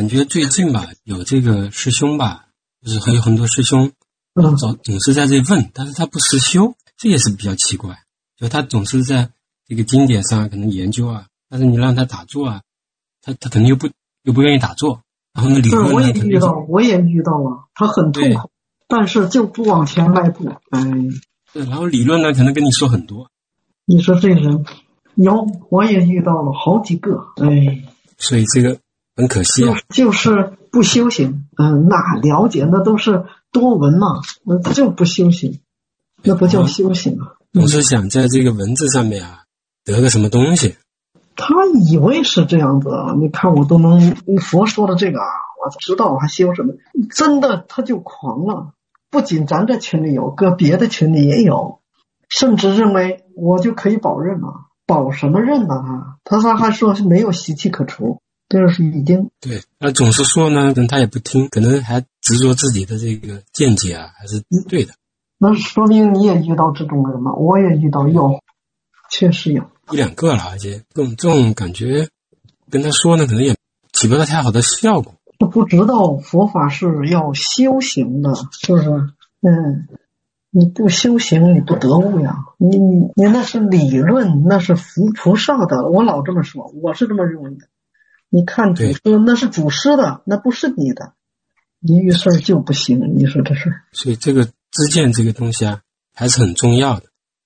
感觉最近吧，有这个师兄吧，就是还有很多师兄，总是在这问，但是他不实修，这也是比较奇怪。就他总是在这个经典上可能研究啊，但是你让他打坐啊，他可能又不愿意打坐。然后呢，理论呢， 我也遇到了，他很痛苦，但是就不往前迈步。 对，然后理论呢，可能跟你说很多。 你说这人我也遇到了好几个。 所以这个很可惜啊， 就是不修行。那了解那都是多闻嘛，那就不修行，那不叫修行啊。 总是想在这个文字上面啊得个什么东西。 他以为是这样子啊，你看我都能佛说的这个啊，我知道还修什么？真的他就狂了。不仅咱这群里有，搁别的群里也有，甚至认为我就可以保任了。保什么任呢？他还说是没有习气可除，这是已经对。那总是说呢，他也不听，可能还执着自己的这个见解啊，还是对的。 那说明你也遇到这种人吗？我也遇到有，确实有一两个了，而且这种感觉跟他说呢，可能也起不到太好的效果。 他不知道佛法是要修行的，是不是？你不修行，你不得悟呀。你那是理论，那是菩萨的。我老这么说，我是这么认为的。你看祖师，那是祖师的，那不是你的。你遇事就不行，你说这事。 所以这个知见这个东西啊，还是很重要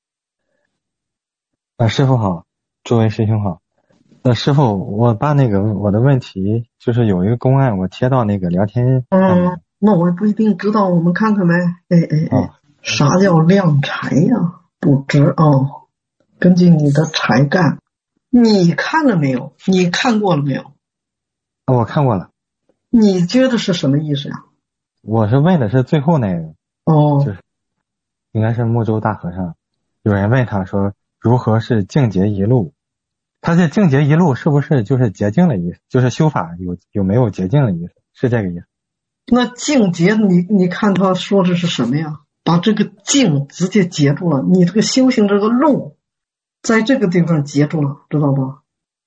的。 师父好，诸位师兄好。师父，我把我的问题就是有一个公案，我贴到那个聊天。 那我不一定知道，我们看看呗。啥叫量财呀？不知根据你的才干，你看了没有？你看过了没有？ 我看过了。 你觉得是什么意思呀？ 我是问的是最后那个。就是应该是木州大和尚，有人问他说如何是净洁一路？他这净洁一路是不是就是洁净的意思？就是修法有没有洁净的意思？是这个意思？ 那净洁，你看他说的是什么呀？把这个净直接截住了，你这个修行这个路在这个地方截住了，知道吧？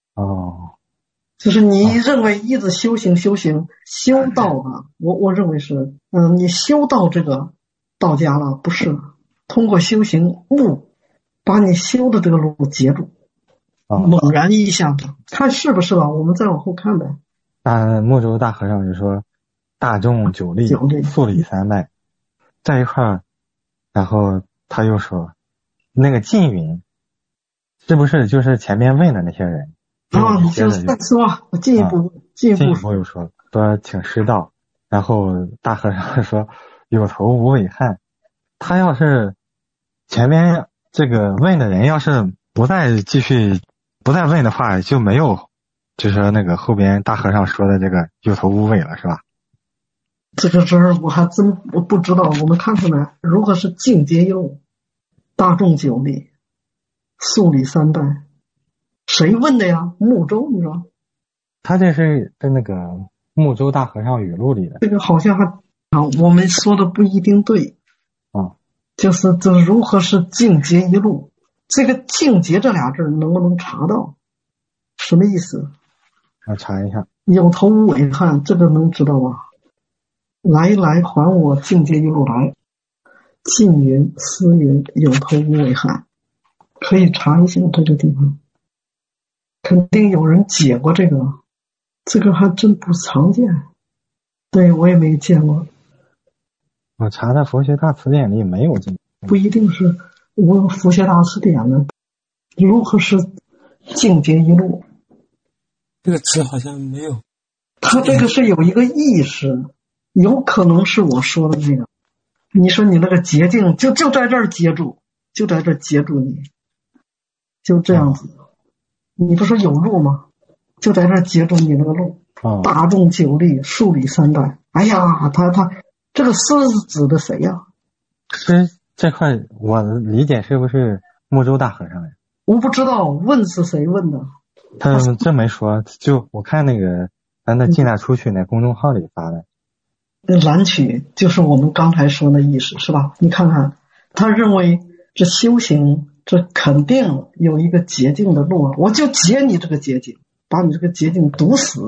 就是你认为一直修行修到了，我认为是你修到这个道家了，不是通过修行路把你修的这个路截住，猛然一下子，看是不是吧？我们再往后看呗。 木州大和尚就说大众九力素礼三拜在一块儿，然后他又说那个缙云是不是就是前面问的那些人？ 你就再说，我进一步又说请师道，然后大和尚说有头无尾汉。他要是前面这个问的人要是不再问的话，就没有就是那个后边大和尚说的这个有头无尾了，是吧？ 这个事儿我还真不知道，我们看看来如何是净洁一路，大众九力，素礼三拜。谁问的呀？木州，你说？ 他这是在那个木州大和尚语录里的。 这个好像我们说的不一定对。就是如何是净洁一路？这个净洁这俩字能不能查到？什么意思？ 我查一下。 有头无尾汉，这个能知道吧？来还我净洁一路来。净云思云有头无尾汉，可以查一下这个地方。肯定有人解过这个还真不常见。对，我也没见过。 我查的佛学大词典里没有这个。 不一定是我有佛学大词典呢。如何是净洁一路？ 这个词好像没有。 他这个是有一个意识，有可能是我说的那个。你说你那个捷径就在这儿接住，就在这儿接住你，就这样子。你不说有路吗？就在这儿接住你那个路。大众九力，数理三拜。哎呀，他这个诗是指的谁呀？ 诗这块我理解是不是木州大和尚呀？ 我不知道，问是谁问的？ 他这没说，就我看那个咱的进纳出去那公众号里发的。 蓝曲就是我们刚才说的意思，是吧？你看看，他认为这修行这肯定有一个捷径的路，我就截你这个捷径，把你这个捷径堵死，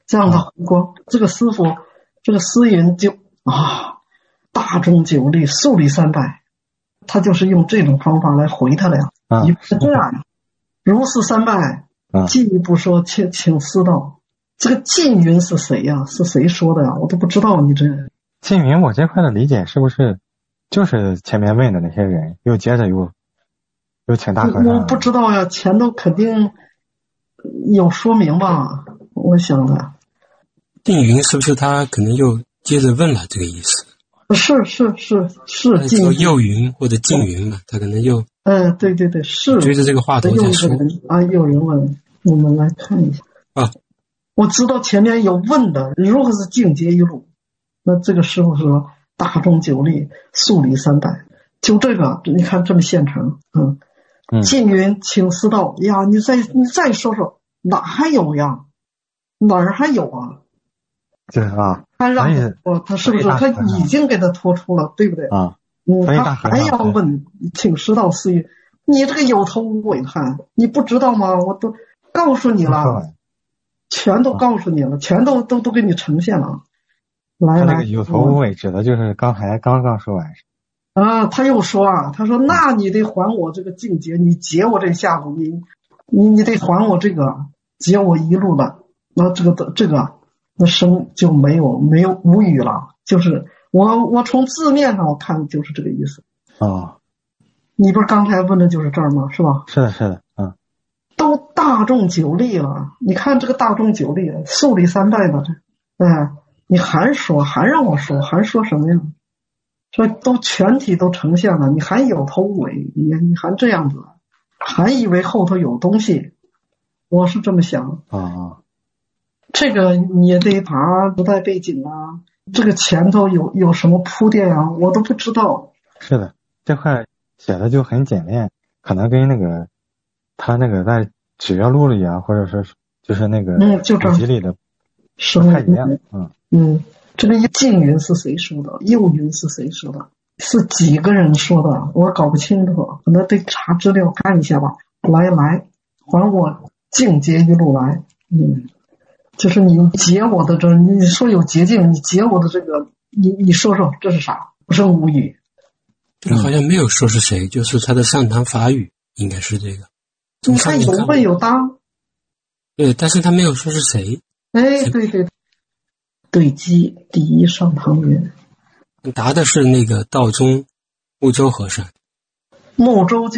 这样的回光。这个师傅，这个师云就大众九力，数理三百，他就是用这种方法来回他的呀。你是这样，如是三拜。进一步说，请师道，这个缙云是谁呀？是谁说的呀？我都不知道。你这缙云，我这块的理解是不是就是前面问的那些人，又接着又请大和尚？ 我不知道呀，前头肯定有说明吧？我想的。 缙云是不是他可能又接着问了这个意思？ 是做诱云或者缙云嘛，他可能又对，是追着这个话头在说有人问，我们来看一下我知道前面有问的，如何是境界一路，那这个师傅说大众九力，数理三百，就这个你看这么现成。缙云请师道呀，你再说说哪还有呀？哪儿还有啊？ 就是他让他是不是他已经给他拖出了，对不对？他还要问，请师道师语，你这个有头无尾汉，你不知道吗？我都告诉你了，全都告诉你了，全都给你呈现了。来， 他这个有头无尾指的就是刚说完。 他又说他说那你得还我这个境界，你解我这下午，你得还我这个，解我一路的。那这个那生就没有无语了，就是我从字面上我看就是这个意思。你不是刚才问的就是这儿吗？是吧？ 是的， 都大众九力了，你看这个大众九力，数理三代的，你还让我说，还说什么呀？说都全体都呈现了，你还有头尾，你还这样子，还以为后头有东西，我是这么想。这个你也得把时代背景这个前头有什么铺垫我都不知道。 是的，这块写的就很简练，可能跟那个他那个在指月录里或者说就是那个古籍里的不太一样。 这个缙云是谁说的？诱云是谁说的？是几个人说的？我搞不清楚，可能得查资料看一下吧。来，还我境界一路来。就是你解我的你说有捷径，你解我的这个，你说说这是啥？我是无语。 这好像没有说是谁，就是他的上堂法语应该是这个。 你看有问有答。 对，但是他没有说是谁。 对，对机第一上堂云。 答的是那个道中木州和尚。 木州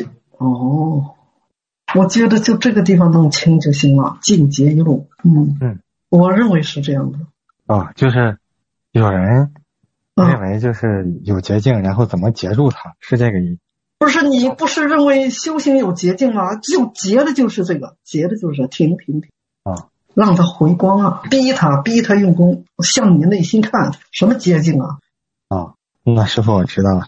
我觉得就这个地方弄清就行了，境界一路。我认为是这样的。 就是有人认为就是有捷径，然后怎么截住它，是这个意思。 不是，你不是认为修行有捷径吗？就截的就是这个，截的就是停，让他回光逼他用功，向你内心看，什么捷径那师父我知道了。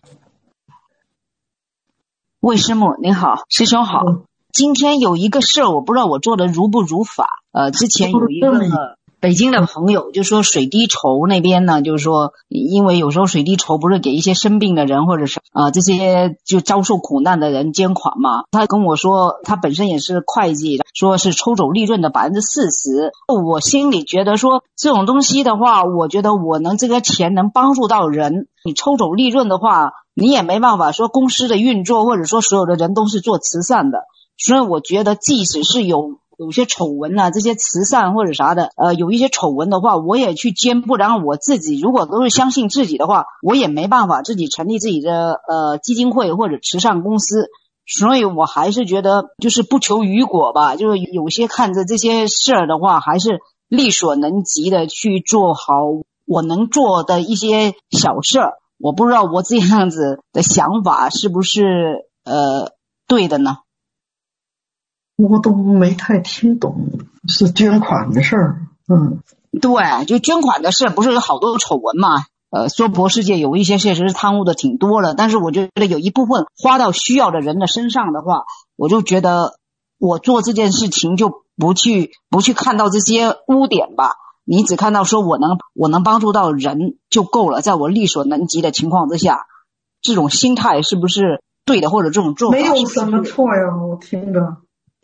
魏师母您好，师兄好。今天有一个事儿，我不知道我做的如不如法。之前有一个北京的朋友就说水滴筹那边呢，就是说因为有时候水滴筹不是给一些生病的人或者是这些就遭受苦难的人捐款嘛。他跟我说他本身也是会计，说是抽走利润的40%。我心里觉得说这种东西的话，我觉得我能这个钱能帮助到人，你抽走利润的话，你也没办法说公司的运作或者说所有的人都是做慈善的。所以我觉得即使是有些丑闻这些慈善或者啥的有一些丑闻的话，我也去捐，不然我自己如果都是相信自己的话，我也没办法自己成立自己的基金会或者慈善公司。所以我还是觉得就是不求于果吧，就是有些看着这些事儿的话，还是力所能及的去做好我能做的一些小事儿。我不知道我这样子的想法是不是对的呢？ 我都没太听懂，是捐款的事儿。 对，就捐款的事不是有好多丑闻嘛？说博世界有一些确实是贪污的挺多了，但是我觉得有一部分花到需要的人的身上的话，我就觉得我做这件事情就不去看到这些污点吧。你只看到说我能帮助到人就够了，在我力所能及的情况之下，这种心态是不是对的，或者这种做法没有什么错呀？我听着。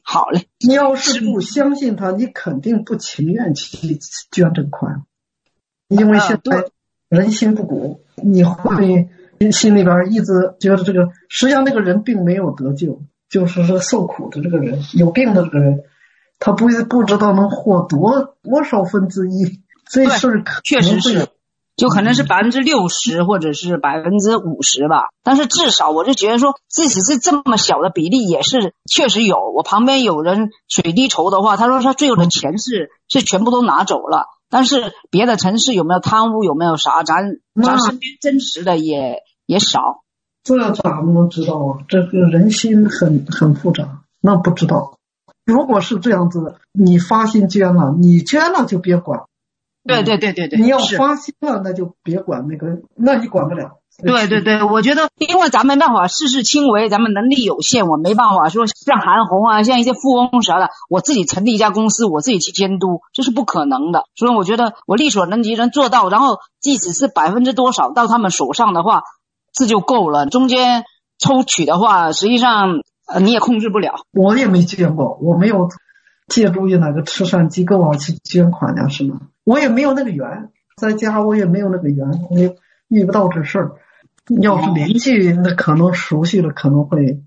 好嘞。 你要是不相信他，你肯定不情愿去捐这个款，因为现在人心不古，你会心里边一直觉得这个，实际上那个人并没有得救，就是说受苦的这个人，有病的这个人，他不知道能获多少分之一，这事儿确实是。就可能是60%或者是50%吧，但是至少我就觉得说，即使是这么小的比例，也是确实有。我旁边有人水滴筹的话，他说他最后的钱是全部都拿走了，但是别的城市有没有贪污，有没有啥，咱身边真实的也少。 这咋能知道啊？这个人心很复杂，那不知道。如果是这样子，你发心捐了，你捐了就别管。 对， 你要发心了，那就别管那个，那你管不了。 对，我觉得因为咱没办法事事亲为，咱们能力有限，我没办法说像韩红啊，像一些富翁啥的，我自己成立一家公司，我自己去监督，这是不可能的。所以我觉得我力所能及能做到，然后即使是多少到他们手上的话，这就够了。中间抽取的话，实际上你也控制不了。 我也没捐过，我没有借助于哪个慈善机构啊去捐款呀，是吗？我也没有那个缘，在家我也没有那个缘，我也遇不到这事儿。要是邻居那可能熟悉了，可能会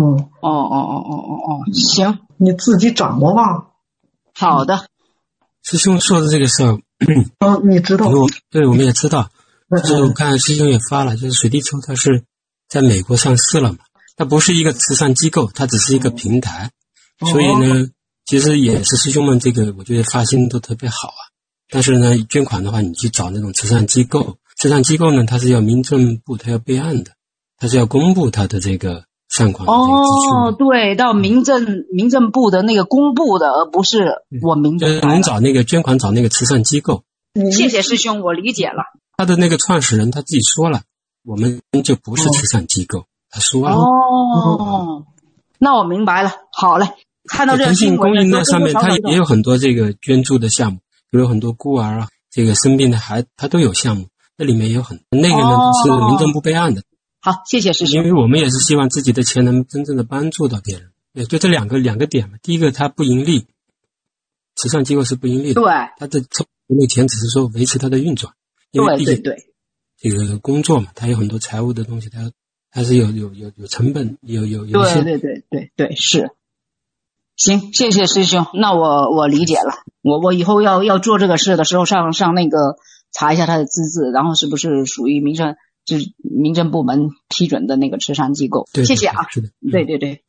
行， 你自己掌握吧。 好的。 师兄说的这个事儿， 你知道？ 对，我们也知道。就是我看师兄也发了，就是水滴筹它是在美国上市了嘛，它不是一个慈善机构，它只是一个平台，所以呢，其实也是师兄们这个，我觉得发心都特别好啊。但是呢，捐款的话，你去找那种慈善机构，慈善机构呢，它是要民政部，它要备案的，它是要公布它的这个善款的这个支出。 对，到民政部的那个公布的，而不是我民政。 能找那个捐款，找那个慈善机构。 谢谢师兄，我理解了。 他的那个创始人他自己说了，我们就不是慈善机构，他说了。 那我明白了。好嘞，看到这个新闻公益那上面，它也有很多这个捐助的项目。比如很多孤儿啊，这个生病的孩子，他都有项目，那里面也有那个呢是民政部备案的。 好，谢谢师兄。 因为我们也是希望自己的钱能真正的帮助到别人。对，就这两个点嘛。第一个，它不盈利，慈善机构是不盈利的。 对， 它的抽那钱只是说维持它的运转，因为毕竟这个工作嘛，它有很多财务的东西，它还是有成本，有一些。 对，是。行，谢谢师兄，那我理解了。我以后要做这个事的时候，上那个查一下他的资质，然后是不是属于民政部门批准的那个慈善机构。 对， 谢谢啊。 是的， 对。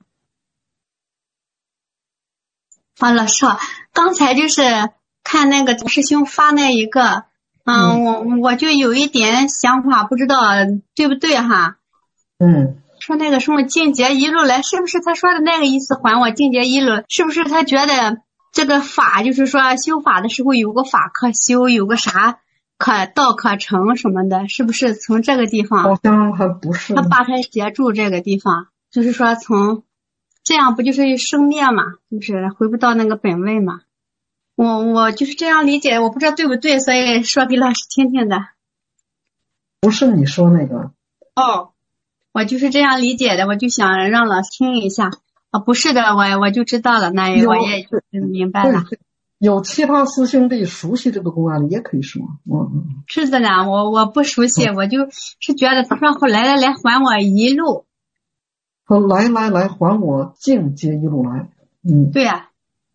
老师好，刚才就是看那个师兄发那一个，我就有一点想法，不知道对不对哈。说那个什么净洁一路来，是不是他说的那个意思？还我净洁一路，是不是他觉得这个法就是说修法的时候有个法可修，有个啥道可成什么的，是不是从这个地方？ 好像还不是。 他把他截住这个地方，就是说从这样不就是生灭嘛，就是回不到那个本位嘛。我就是这样理解，我不知道对不对，所以说给老师听听的。 不是你说那个。 我就是这样理解的，我就想让老师听一下。不是的，我就知道了，那我也明白了。 有其他师兄弟熟悉这个公案的也可以说。 是的呢，我不熟悉，我就是觉得他说后来还我一路。 来还我净洁一路来。 对呀。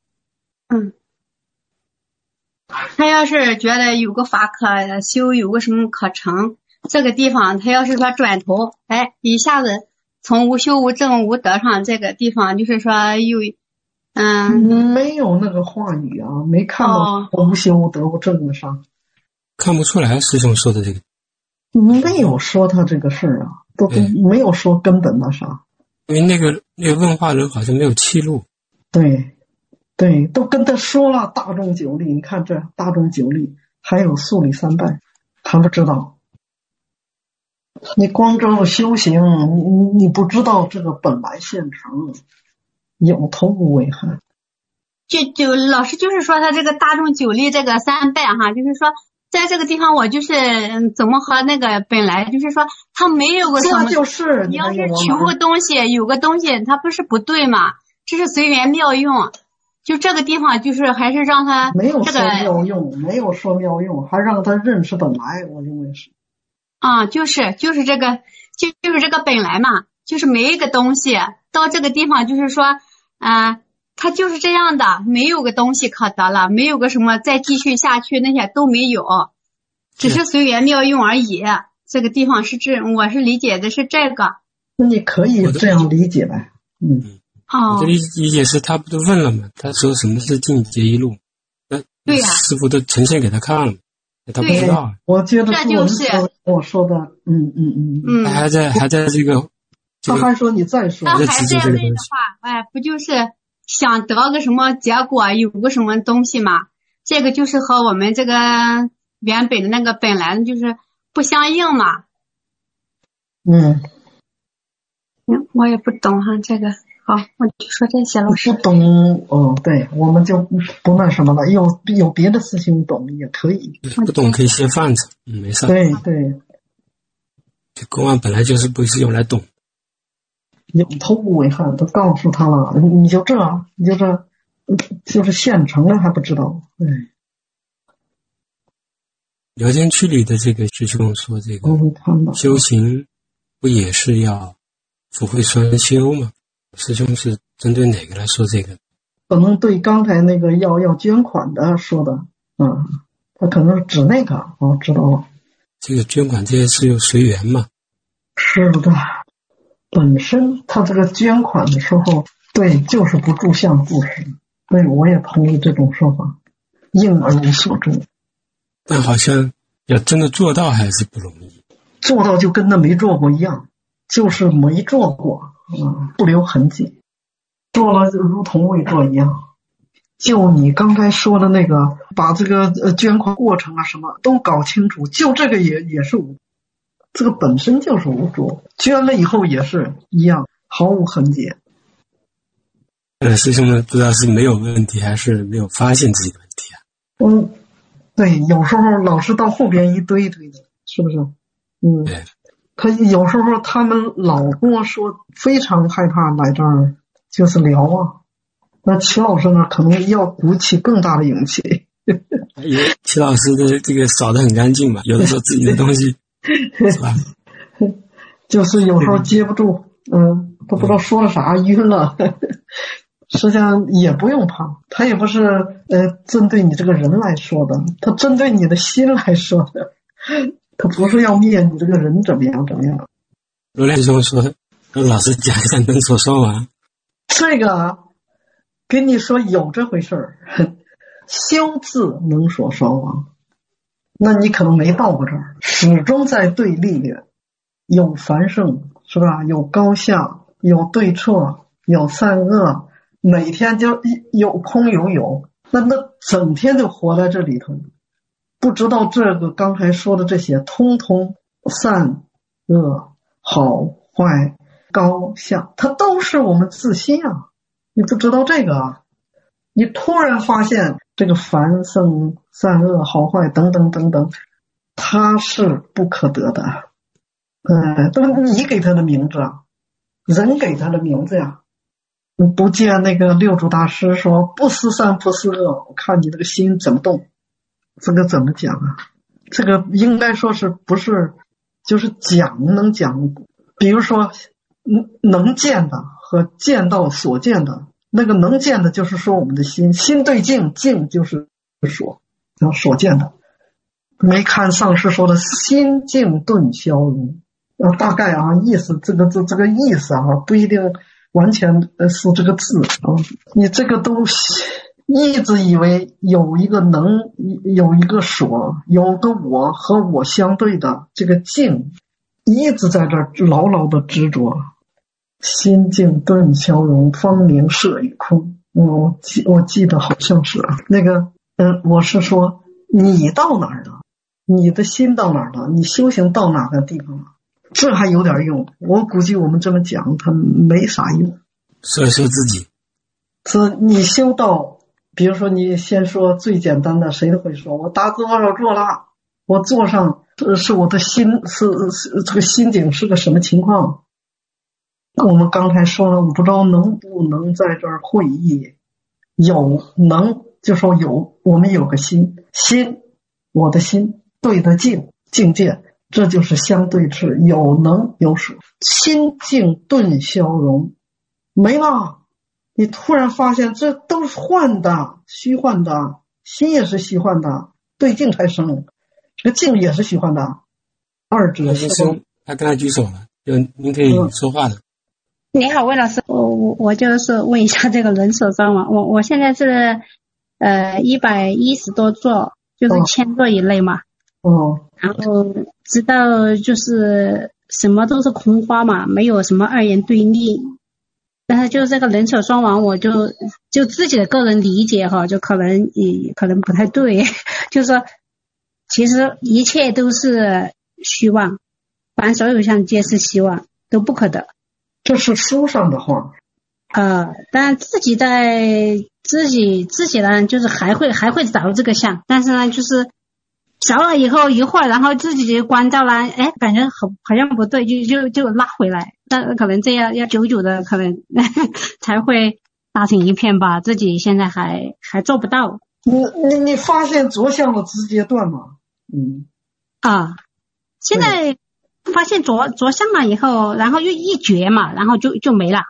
他要是觉得有个法可修，有个什么可成，这个地方他要是说转头，一下子从无修无证无德上这个地方，就是说有没有那个话语啊，没看到无修无德无证的啥， 看不出来师兄说的这个， 没有说他这个事儿啊，都没有说根本的啥， 因为那个问话人好像没有记录。 对，都跟他说了大众九力，你看这大众九力还有素礼三拜，他不知道。你光知道修行，你不知道这个本来现成，有头无尾还。 就老师就是说他这个大众九力这个三拜哈，就是说在这个地方我就是怎么和那个本来就是说他没有个什么， 这就是你要是求个东西有个东西他不是不对嘛， 这是随缘妙用，就这个地方就是还是让他没有说妙用，没有说妙用，还让他认识本来，我认为是。 就是这个就是这个本来嘛，就是每一个东西到这个地方就是说，它就是这样的，没有个东西可得了，没有个什么再继续下去那些都没有，只是随缘妙用而已。这个地方是我是理解的是这个。 那你可以这样理解呗。 我的理解是他不都问了吗？他说什么是净结一路， 对呀， 师傅都呈现给他看了，他不知道。 我觉得这就是我说的， 他还在这个， 他还说你再说， 他还在问的话，不就是想得个什么结果，有个什么东西嘛？这个就是和我们这个原本的那个本来就是不相应嘛。我也不懂哈这个。好，我就说这些了。 不懂对，我们就不那什么了。有别的事情懂也可以， 不懂可以先放着，没事。 对， 这公案本来就是不是用来懂。 有头无为汉都告诉他了，你就这，就是现成的还不知道。 聊天区里的这个师兄说，这个修行不也是要福慧双修吗？师兄是针对哪个来说这个？ 可能对刚才那个要捐款的说的，他可能是指那个，知道了。 这个捐款这些是有随缘嘛？ 是的，本身他这个捐款的时候，对，就是不住相布施。对，我也同意这种说法，应而无所住。 但好像要真的做到还是不容易。 做到就跟他没做过一样，就是没做过。不留痕迹，做了如同未做一样。就你刚才说的那个，把这个捐款过程什么都搞清楚，就这个也是无，这个本身就是无助，捐了以后也是一样，毫无痕迹。 师兄们不知道是没有问题还是没有发现自己的问题啊？ 对，有时候老是到后边一堆堆的，是不是？ 对。 他有时候他们老跟我说非常害怕来这儿就是聊啊，那齐老师呢可能要鼓起更大的勇气。 因为齐老师的这个扫得很干净嘛，有的时候自己的东西是吧？ 就是有时候接不住，都不知道说了啥，晕了。实际上也不用怕，他也不是针对你这个人来说的，他针对你的心来说的。他不是要灭你这个人怎么样。 罗连兄说，老师讲一下能所说完。 这个跟你说有这回事儿，修字能所说完，那你可能没到过这儿，始终在对立的，有繁盛是吧？有高下，有对错，有善恶，每天就有空有，那整天就活在这里头。不知道这个刚才说的这些通通善恶好坏高下，它都是我们自心啊！你不知道这个啊，你突然发现这个凡圣善恶好坏等等，它是不可得的。都你给他的名字啊，人给他的名字呀。不见那个六祖大师说不思善不思恶，我看你这个心怎么动。这个怎么讲啊？这个应该说是不是就是能讲，比如说能见的和见到所见的，那个能见的就是说我们的心对境就是所见的。没看上师说的心境顿消融，大概意思这个意思不一定完全是这个字你这个都一直以为有一个有一个所，有个我和我相对的这个境，一直在这儿牢牢的执着。心境顿消融，方明色与空。我记得好像是那个我是说你到哪儿了？你的心到哪儿了？你修行到哪个地方了？这还有点用，我估计我们这么讲它没啥用。 所以说自己这你修到比如说你先说最简单的，谁都会说我打多少坐了，我坐上是我的心是这个心境是个什么情况， 我们刚才说了，我不知道能不能在这儿会意，就说有，我们有个心，我的心对得境界，这就是相对治，有能有舍，心静顿消融，没了。你突然发现这都是幻的，虚幻的，心也是虚幻的，对境才生，这个境也是虚幻的，二者是。 他刚才举手了，就您可以说话的。 你好，魏老师，我就是问一下这个人手双亡，我现在是110多座，就是1000座以内嘛。然后知道就是什么都是空花嘛，没有什么二元对立。但是就是这个人手双亡，我就自己的个人理解哈，就可能不太对，就是说其实一切都是虚妄，凡所有相皆是虚妄，都不可得。 这是书上的话。 但自己呢，就是还会找这个相，但是呢，就是找了以后一会儿，然后自己关照了，哎，感觉好像不对，就拉回来。但可能这样要久久的，可能才会打成一片吧。自己现在还做不到。 你发现着相了直接断吗？ 现在发现着相了以后，然后又一绝嘛，然后就没了。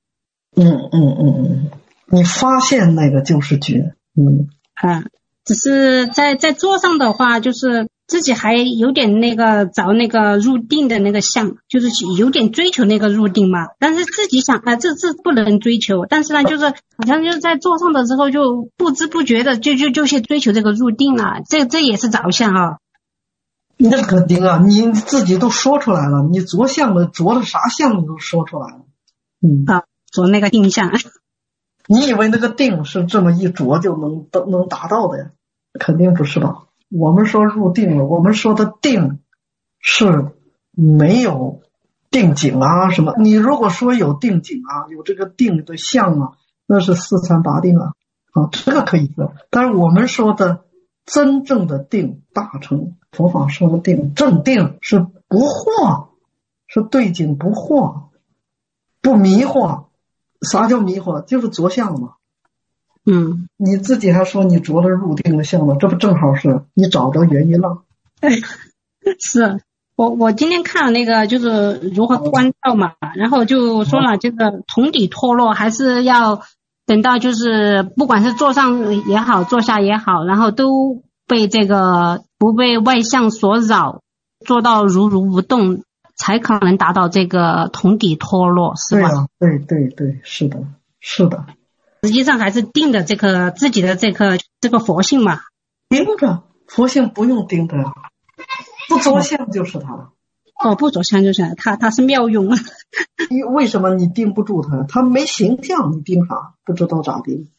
你发现那个就是绝。 只是在座上的话，就是自己还有点那个找那个入定的那个相，就是有点追求那个入定嘛。但是自己想这不能追求，但是呢，就是好像就在座上的时候就不知不觉的就去追求这个入定了，这也是着相啊。 那肯定啊，你自己都说出来了，你着相了，着了啥相你都说出来了。 着那个定相。 你以为那个定是这么一着就能达到的呀？肯定不是吧。我们说入定了，我们说的定是没有定景啊什么。你如果说有定景啊，有这个定的相啊，那是四三八定啊，这个可以说。但是我们说的真正的定，大乘佛法说的定，正定是不惑，是对境不惑，不迷惑。啥叫迷惑？就是着相嘛。你自己还说你着了入定的相了，这不正好是你找着原因了？ 是我今天看了那个就是如何关照嘛，然后就说了这个同底脱落还是要等到就是不管是坐上也好坐下也好，然后都被这个不被外相所扰，做到如如不动，才可能达到这个同底脱落，是吧？ 对，是的。 实际上还是定的这个自己的这个佛性嘛。 盯着佛性不用盯着呀，不着相就是它。 不着相就是它是妙用。 为什么你盯不住它？它没形象，你盯啥？不知道咋盯。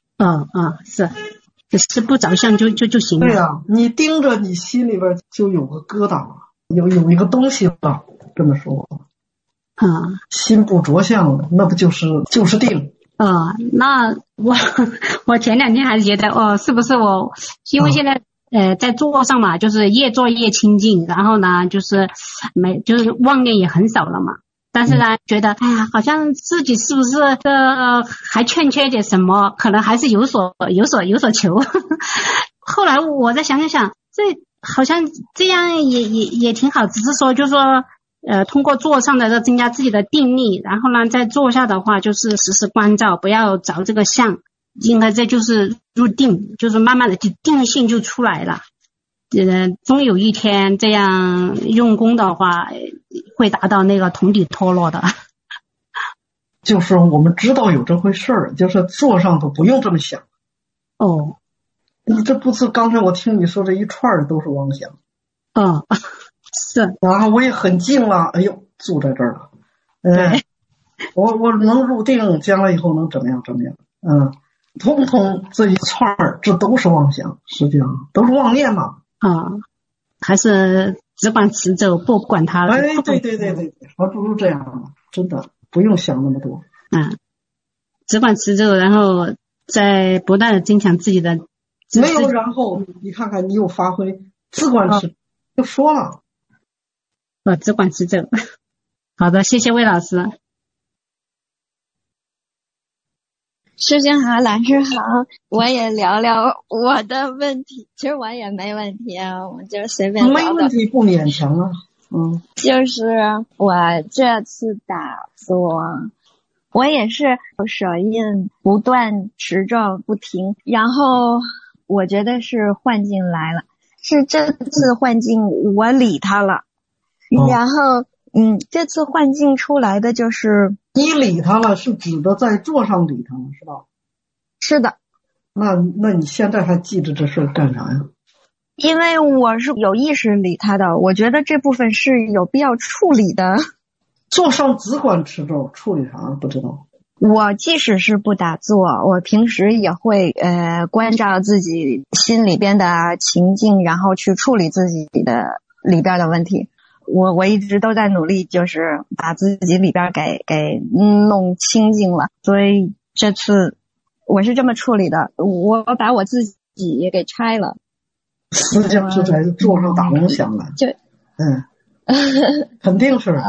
是不着相就行了。 对啊，你盯着你心里边就有个疙瘩了，有一个东西了，这么说。心不着相了，那不就是定。 那我前2天还是觉得是不是我因为现在在座上嘛，就是越做越清净，然后呢就是妄念也很少了嘛。但是呢觉得哎呀，好像自己是不是还欠缺点什么，可能还是有所求。后来我再想，这好像这样也挺好，只是说就是说通过坐上的增加自己的定力，然后呢在坐下的话就是时时关照，不要找这个相，应该这就是入定，就是慢慢的定性就出来了。终有一天这样用功的话会达到那个同底脱落的。 就是我们知道有这回事儿，就是坐上都不用这么想。你这不是刚才我听你说这一串的都是妄想。 是。 然后我也很静了，哎呦，坐在这儿了。我能入定，将来以后能怎么样？通通这一串这都是妄想，实际上都是妄念嘛。 还是只管持咒，不管它了。 对，还不如这样呢，真的不用想那么多。 只管持咒，然后再不断的增强自己的。 没有然后，你看看你有发挥，只管持就说了。 只管持咒。好的，谢谢魏老师。 师兄好，老师好，我也聊聊我的问题。其实我也没问题啊，我就随便聊聊。 没问题，不勉强啊。 就是我这次打坐，我也是手印不断持咒不停，然后我觉得是幻境来了，是这次幻境我理他了，然后这次幻境出来的就是你理他了，是指的在座上理他了，是吧？ 是的。 那你现在还记着这事干啥呀？ 因为我是有意识理他的，我觉得这部分是有必要处理的。 座上只管持咒，处理啥不知道。 我即使是不打坐，我平时也会关照自己心里边的情境，然后去处理自己的里边的问题。我一直都在努力，就是把自己里边给弄清净了。所以这次我是这么处理的，我把我自己给拆了。 实际上是在座上打妄想了， 就肯定是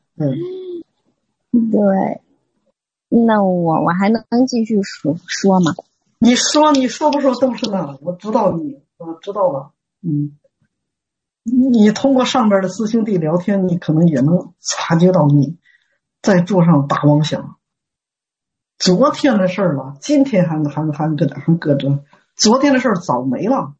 对。那我还能继续说吗？ 你说不说都是那，我知道我知道了。你通过上边的师兄弟聊天，你可能也能察觉到你在座上打妄想。昨天的事儿了，今天还搁着，昨天的事儿早没了。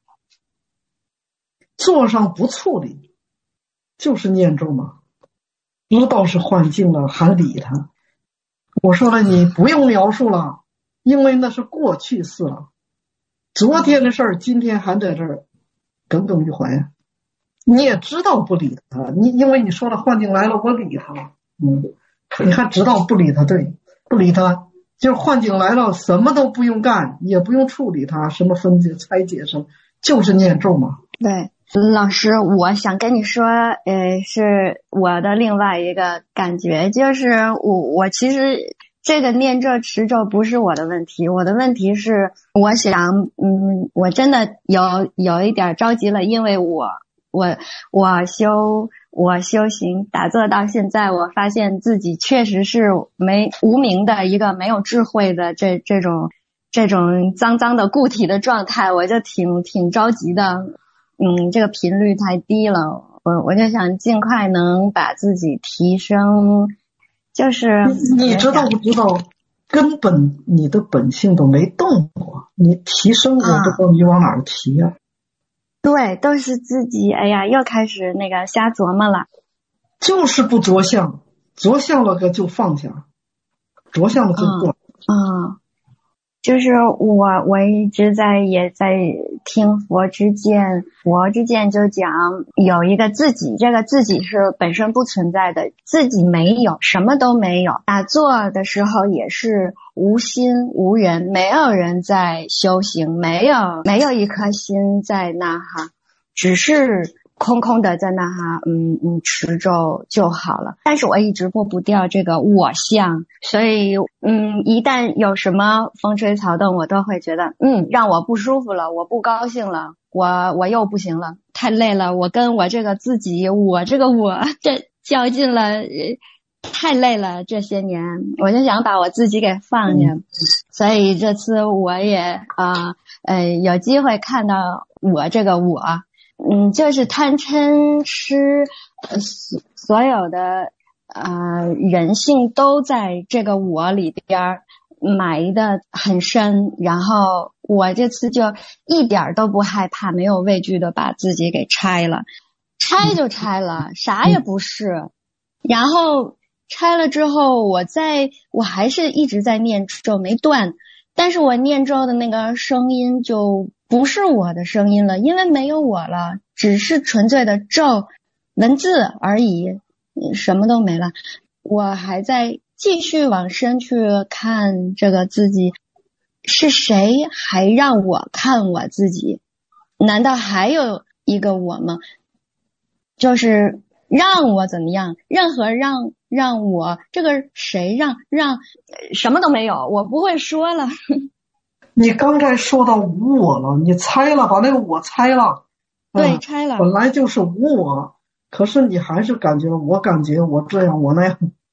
座上不处理，就是念咒嘛。知道是幻境了，还理他。我说了，你不用描述了，因为那是过去式了。昨天的事儿，今天还在这儿耿耿于怀。你也知道不理他，因为你说了幻境来了，我理他了。你还知道不理他，对，不理他，就是幻境来了，什么都不用干，也不用处理他，什么分解、拆解什么，就是念咒嘛。 对。老师，我想跟你说，是我的另外一个感觉，就是我其实这个念咒持咒不是我的问题，我的问题是我想，我真的有一点着急了，因为我修行打坐到现在，我发现自己确实是无名的一个没有智慧的这种脏脏的固体的状态，我就挺着急的。这个频率太低了，我就想尽快能把自己提升。就是你知道不知道，根本你的本性都没动过，你提升我不知道你往哪儿提呀？ 对，都是自己，哎呀，又开始那个瞎琢磨了。 就是不着相，着相了个就放下，着相了就过。 就是我一直也在听佛之见就讲有一个自己，这个自己是本身不存在的，自己没有，什么都没有。打坐的时候也是无心无人，没有人在修行，没有一颗心在那哈，只是空空的在那哈，持咒就好了。但是我一直过不掉这个我相，所以一旦有什么风吹草动，我都会觉得让我不舒服了，我不高兴了，我又不行了，太累了，我跟我这个自己，我这较劲了，太累了。这些年我就想把我自己给放下，所以这次我也有机会看到我这个我。就是贪嗔痴，所有的人性都在这个我里边埋得很深，然后我这次就一点都不害怕，没有畏惧的把自己给拆了，拆就拆了，啥也不是。然后拆了之后，我还是一直在念咒没断，但是我念咒的那个声音就不是我的声音了，因为没有我了，只是纯粹的咒文字而已，什么都没了。我还在继续往深去看这个自己，是谁还让我看我自己？难道还有一个我吗？就是让我怎么样？任何让我这个谁让什么都没有，我不会说了。 你刚才说到无我了，你拆了，把那个我拆了。 对，拆了。 本来就是无我，可是你还是感觉我这样我那样。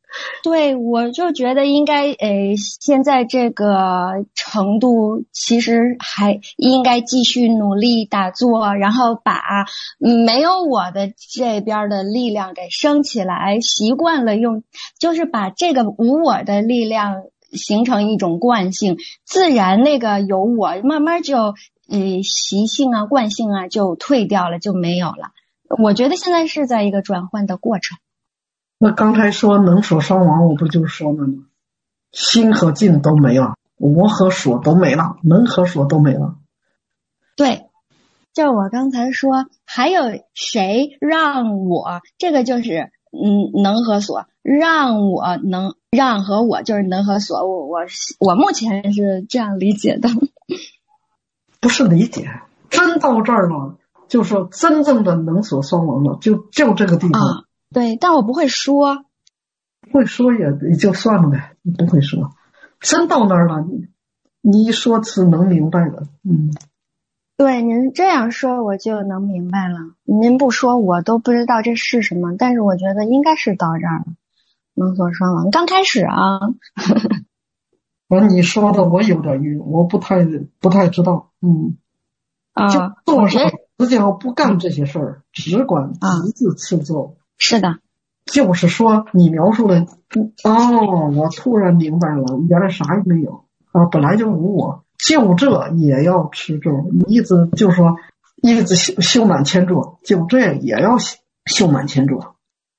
对，我就觉得应该，现在这个程度其实还应该继续努力打坐，然后把没有我的这边的力量给升起来，习惯了用，就是把这个无我的力量形成一种惯性，自然那个有我慢慢就习性啊、惯性啊就退掉了，就没有了。我觉得现在是在一个转换的过程。 那刚才说能所双亡，我不就说了吗？心和境都没了，我和所都没了，能和所都没了。 对，就我刚才说，还有谁让我？这个就是能和所，让我能让和我就是能和所。我目前是这样理解的。 不是理解，真到这儿了，就说真正的能所双亡了，就这个地方。 对，但我不会说， 会说也就算了呗，不会说，真到那儿了，你一说是能明白的， 对，您这样说我就能明白了。您不说我都不知道这是什么，但是我觉得应该是到这儿了，能所双亡。刚开始啊， 你说的我有点晕，我不太知道，就做上实际上不干这些事儿，只管一字次做。 是的， 就是说你描述的我突然明白了，原来啥也没有啊，本来就无我，就这也要持咒，你一直就说一直修满千咒，就这也要修满千咒。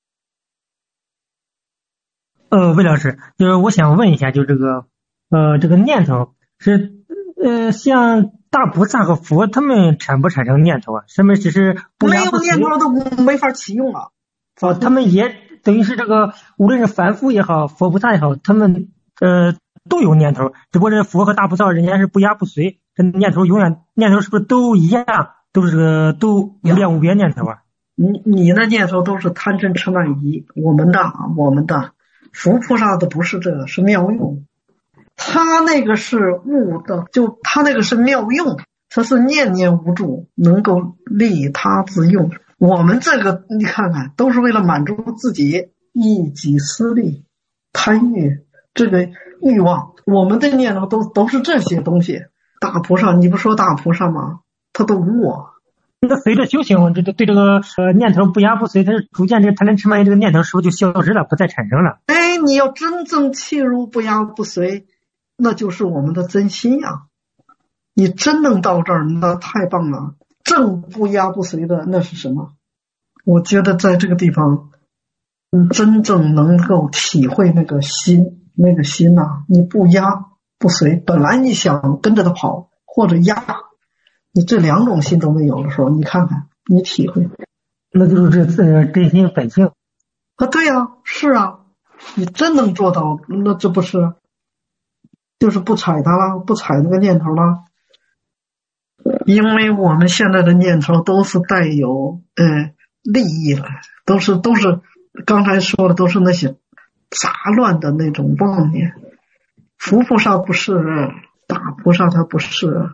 魏老师，就是我想问一下，就这个念头是像大菩萨和佛他们产不产生念头啊？什么只是没有念头都没法启用了。 他们也等于是这个，无论是凡夫也好，佛菩萨也好，他们都有念头，只不过这佛和大菩萨人家是不压不随，这念头是不是都一样？都是这个都无量无边念头啊？ 你的念头都是贪嗔痴慢疑，我们的佛菩萨的不是这个，是妙用。他那个是悟的，就他那个是妙用，他是念念无住，能够利他自用。我们这个你看看，都是为了满足自己一己私利、贪欲这个欲望。我们的念头都是这些东西。大菩萨，你不说大菩萨吗？他都无我。 那随着修行，对这个念头不压不随，它是逐渐这个贪嗔痴慢疑这个念头是不是就消失了，不再产生了？ 你要真正契入不压不随，那就是我们的真心呀。你真能到这儿，那太棒了。正不压不随的那是什么？我觉得在这个地方真正能够体会那个心啊，你不压不随，本来你想跟着他跑或者压，你这两种心都没有的时候，你看看你体会， 那就是这真心本性啊。对啊，是啊，你真能做到，那这不是就是不踩它了，不踩那个念头了。因为我们现在的念头都是带有利益了，都是刚才说的都是那些杂乱的那种妄念。佛菩萨不是，大菩萨他不是，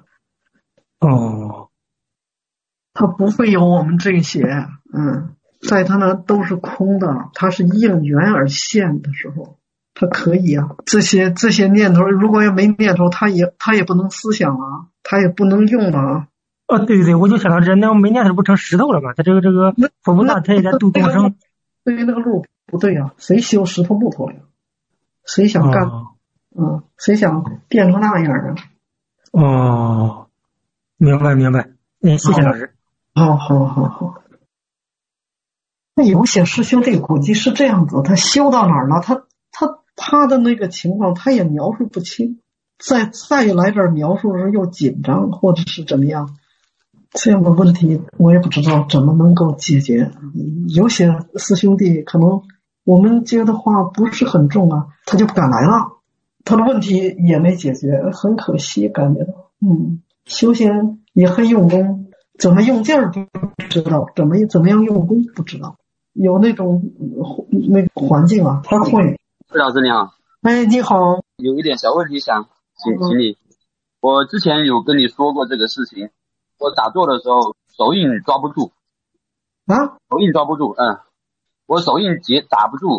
他不会有我们这些，在他那都是空的，他是应缘而现的时候，他可以啊。这些念头，如果要没念头，他也不能思想啊，他也不能用啊。 对，我就想到这，那没念头不成石头了吗？他这个佛菩萨他也在度众生。 对于那个路不对啊，谁修石头木头呀？谁想干？谁想变成那样啊？明白。谢谢老师。 好。那有些师兄弟估计是这样子，他修到哪儿了？他的那个情况他也描述不清，再来这儿描述的时候又紧张或者是怎么样。这样的问题我也不知道怎么能够解决。有些师兄弟可能我们接的话不是很重啊，他就不敢来了，他的问题也没解决，很可惜，感觉到修行也很用功，怎么用劲儿不知道，怎么样用功不知道，有那种那个环境啊，他会。 魏老师你好。 你好。 有一点小问题想请你，我之前有跟你说过这个事情。我打坐的时候手印抓不住啊，手印抓不住，我手印打不住，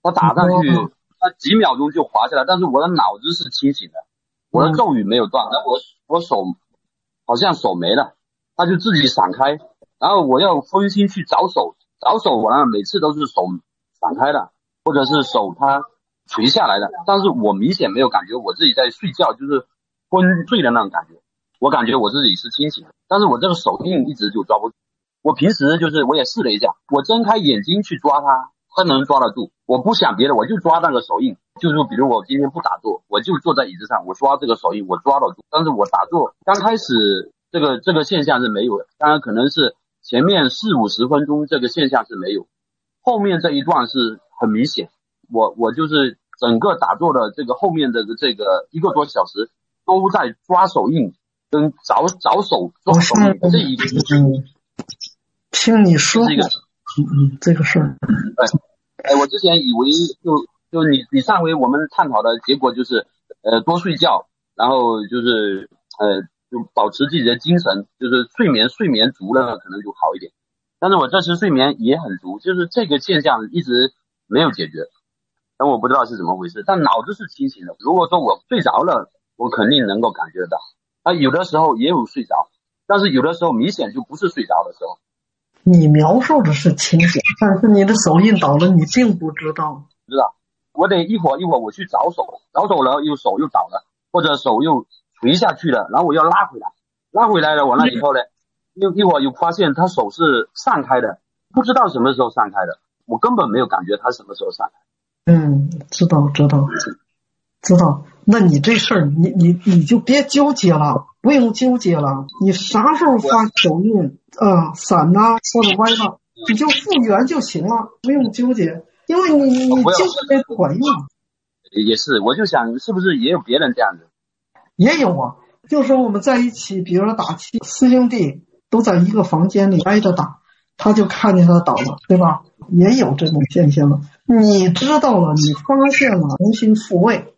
他打上去，他几秒钟就滑下来，但是我的脑子是清醒的，我的咒语没有断，我手好像手没了，他就自己闪开，然后我要分心去找手我呢每次都是手闪开的，或者是手它垂下来的，但是我明显没有感觉我自己在睡觉，就是昏睡的那种感觉，我感觉我自己是清醒的，但是我这个手印一直就抓不住。我平时就是我也试了一下，我睁开眼睛去抓它能抓得住，我不想别的，我就抓那个手印，就是比如我今天不打坐，我就坐在椅子上，我抓这个手印我抓得住，但是我打坐刚开始这个现象是没有的，当然可能是前面40-50分钟这个现象是没有，后面这一段是很明显，我就是整个打坐的这个后面的这个1个多小时都在抓手印跟找手抓手印这一个听你说过这个事儿。 对，我之前以为就你上回我们探讨的结果就是多睡觉，然后就是就保持自己的精神，就是睡眠足了可能就好一点。但是我这次睡眠也很足，就是这个现象一直没有解决，但我不知道是怎么回事，但脑子是清醒的。如果说我睡着了，我肯定能够感觉到。有的时候也有睡着，但是有的时候明显就不是睡着的时候。 你描述的是清醒，但是你的手印倒了，你并不知道。 知道，我得一会儿我去找手了，手又倒了，或者手又垂下去了，然后我要拉回来了，完了以后呢，一会儿又发现他手是散开的，不知道什么时候散开的，我根本没有感觉他什么时候散开。 知道。那你这事儿，你就别纠结了，不用纠结了。你啥时候发手印散或者歪了，你就复原就行了，不用纠结，因为你纠结不管用。 也是，我就想是不是也有别人这样子？ 也有啊，就是说我们在一起，比如说打气，4兄弟都在一个房间里挨着打，他就看见他倒了，对吧？也有这种现象了。你知道了，你发现了，重新复位。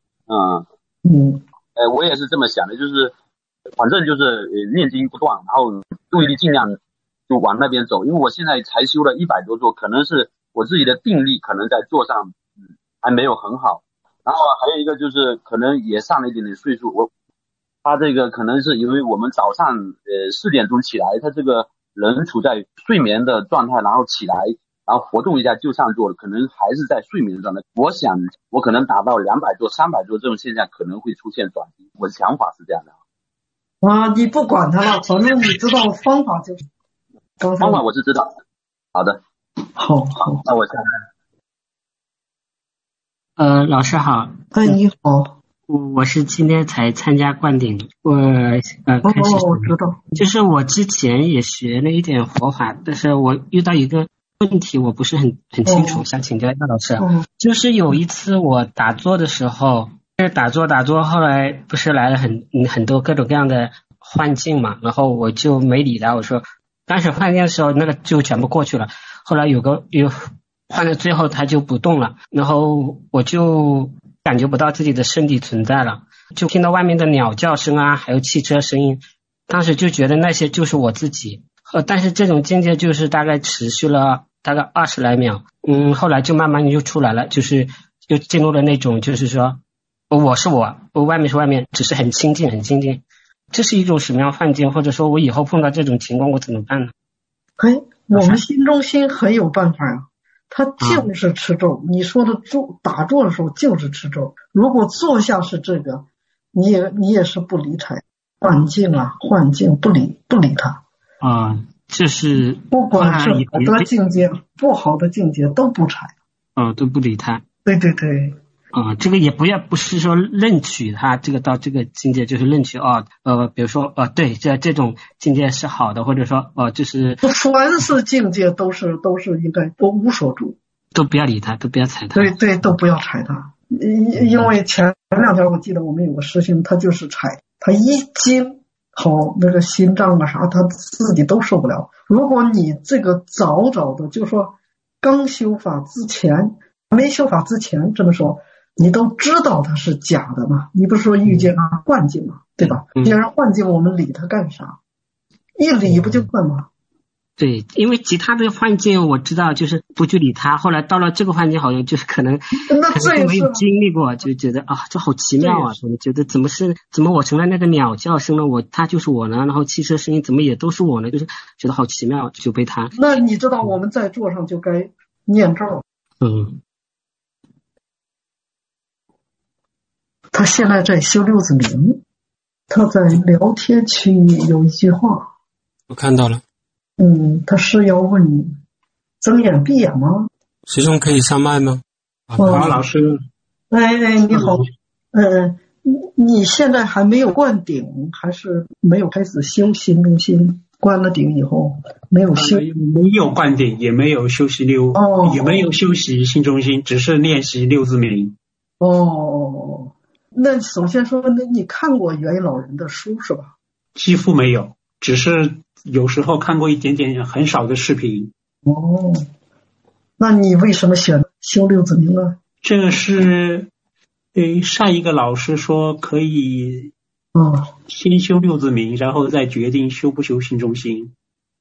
我也是这么想的，就是反正就是念经不断，然后注意力尽量就往那边走，因为我现在才修了100多座，可能是我自己的定力可能在座上还没有很好，然后还有一个就是可能也上了一点点岁数，他这个可能是因为我们早上4点钟起来，他这个人处在睡眠的状态，然后起来然后活动一下就上座了，可能还是在睡眠状态。我想我可能达到200座、300座这种现象可能会出现转机，我的想法是这样的。 你不管他了，反正你知道方法就是。 方法我是知道。好的。 好， 那我下来。 老师好。 你好。 我是今天才参加灌顶，我开始我知道， 就是我之前也学了一点佛法，但是我遇到一个问题，我不是很清楚，想请教一下老师。就是有一次我打坐的时候，打坐，后来不是来了很多各种各样的幻境嘛，然后我就没理他，我说当时幻境的时候那个就全部过去了，后来有换到最后他就不动了，然后我就感觉不到自己的身体存在了，就听到外面的鸟叫声啊，还有汽车声音，当时就觉得那些就是我自己。但是这种境界就是大概持续了大概20来秒，后来就慢慢就出来了，就是就进入了那种就是说我是我外面是外面，只是很亲近。这是一种什么样幻境，或者说我以后碰到这种情况我怎么办呢？ 我们心中心很有办法呀。他就是持咒，你说的打坐的时候就是持咒。如果坐下是这个，你也是不理睬幻境不理他这是不管是好的境界不好的境界都不睬都不理他。 对这个也不是说认取他这个到这个境界，就是认取比如说对这种境界是好的，或者说就是凡是境界都是应该都无所住， 都不要理他，都不要踩他。 对，都不要踩他。因为前2天我记得我们有个师兄，他就是踩，他一惊那个心脏啊啥他自己都受不了。如果你这个早的就是说刚修法之前没修法之前这么说，你都知道它是假的嘛？你不是说遇见幻境嘛，对吧？既然幻境我们理它干啥？一理不就困吗？ 对，因为其他的幻境我知道就是不去理他，后来到了这个幻境好像就是可能没有经历过，就觉得啊这好奇妙啊，觉得怎么我成了那个鸟叫声了，他就是我呢，然后汽车声音怎么也都是我呢，就是觉得好奇妙，就被他。 那你知道我们在座上就该念咒。他现在在修六字明，他在聊天区域有一句话， 我看到了。 他是要问你睁眼闭眼吗？ 师兄可以上麦吗？ 好，老师。 你好。你现在还没有灌顶，还是没有开始修心中心？灌了顶以后没有修， 没有灌顶，也没有修习也没有修习心中心，只是练习六字明。 那首先说，那你看过元一老人的书是吧？ 几乎没有，只是有时候看过一点点很少的视频。 那你为什么选修六字明呢？ 这个是上一个老师说可以先修六字明，然后再决定修不修心中心。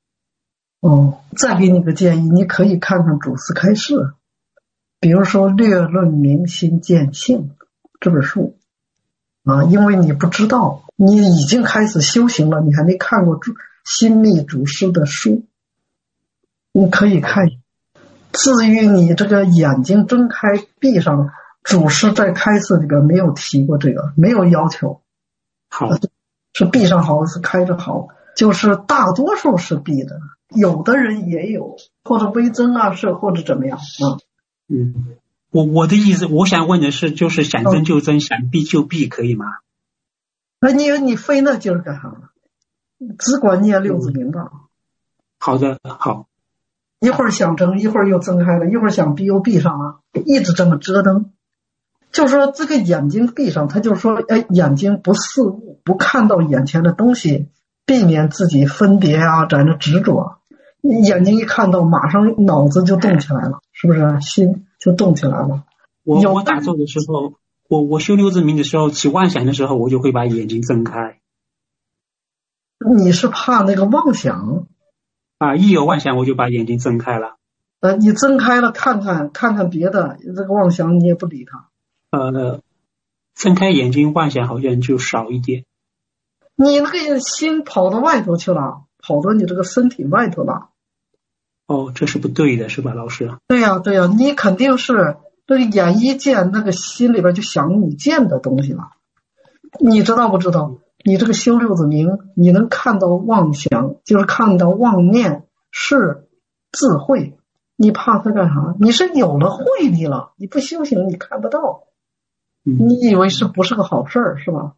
再给你个建议，你可以看看祖师开示，比如说《略论明心见性》这本书因为你不知道，你已经开始修行了，你还没看过心力祖师的书，你可以看。至于你这个眼睛睁开闭上，祖师在开示里边没有提过这个，没有要求。 好， 是闭上好是开着好，就是大多数是闭的，有的人也有，或者微增是或者怎么样我的意思，我想问的是，就是想增就增，想闭就闭，可以吗？ 你费那劲儿干啥？只管念六字明吧。 好的，好。 一会儿想睁，一会儿又睁开了，一会儿想闭又闭上了，一直这么折腾。就是说这个眼睛闭上，他就是说，眼睛不视物，不看到眼前的东西，避免自己分别在那执着。眼睛一看到，马上脑子就动起来了，是不是？心就动起来了。 我打坐的时候，我修六字明的时候，起妄想的时候，我就会把眼睛睁开。 你是怕那个妄想？ 一有妄想我就把眼睛睁开了。 你睁开了看看别的，这个妄想你也不理他。 睁开眼睛妄想好像就少一点。 你那个心跑到外头去了，跑到你这个身体外头了。 这是不对的是吧，老师？ 对呀，你肯定是这个眼一见，那个心里边就想你见的东西了。你知道不知道？你这个修六字明，你能看到妄想，就是看到妄念是智慧，你怕它干啥？你是有了慧力了，你不修行你看不到，你以为是不是个好事儿是吧？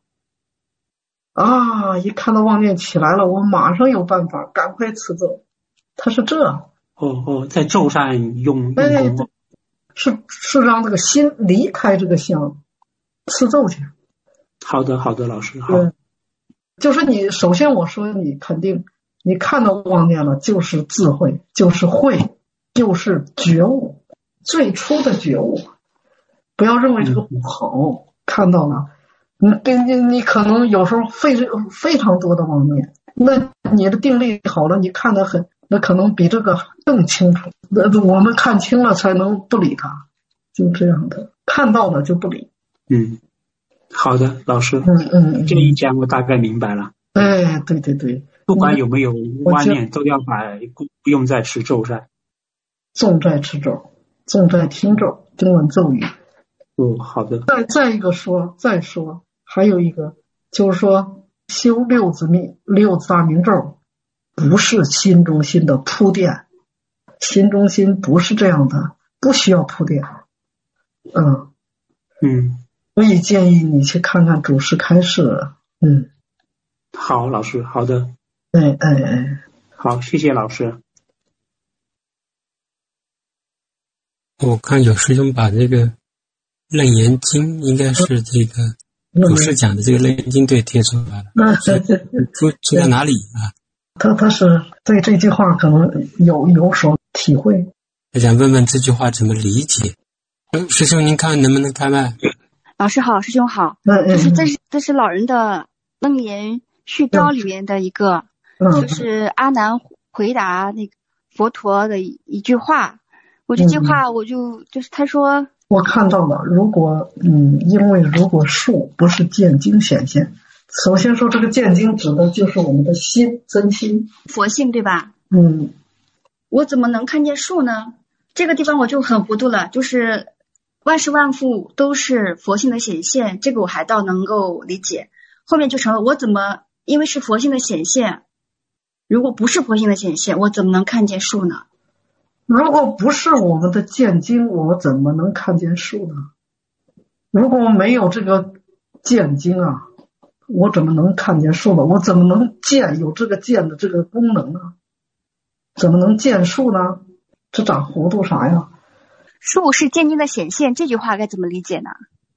一看到妄念起来了，我马上有办法，赶快持咒。它是这在咒上用功， 是让这个心离开这个相，持咒去。 好的，老师，好。 就是你首先我说你肯定你看到妄念了，就是智慧，就是慧，就是觉悟，最初的觉悟。不要认为这个不好，看到了你可能有时候非常多的妄念，那你的定力好了，你看得那可能比这个更清楚。我们看清了才能不理他，就这样的，看到了就不理。 好的，老师。这一讲我大概明白了。 对。 不管有没有妄念，都要把用在持咒上。 重在持咒，重在听咒，听闻咒语。 好的。 再一个再说，还有一个就是说，修六字大明咒，不是心中心的铺垫，心中心不是这样的，不需要铺垫。所以建议你去看看祖师开示。 好，老师，好的。好，谢谢老师。 我看有师兄把这个楞严经，应该是这个祖师讲的这个楞严经对贴出来了。出在哪里啊？ 他是对这句话可能有所体会。 他想问问这句话怎么理解。师兄您看能不能开麦？ 老师好，师兄好。这是老人的楞严序章里面的一个，就是阿难回答那个佛陀的一句话。我这句话就是他说， 我看到了，如果术不是见经显现，首先说这个见经指的就是我们的心，真心佛性，对吧？我怎么能看见术呢？这个地方我就很糊涂了，就是万事万物都是佛性的显现，这个我还倒能够理解。后面就成了我怎么因为是佛性的显现，如果不是佛性的显现，我怎么能看见术呢？ 如果不是我们的见经，我怎么能看见术呢？如果没有这个见经啊，我怎么能看见术呢？我怎么能有这个见的这个功能呢？怎么能见术呢？这长糊涂啥呀？ 术是见经的显现，这句话该怎么理解呢？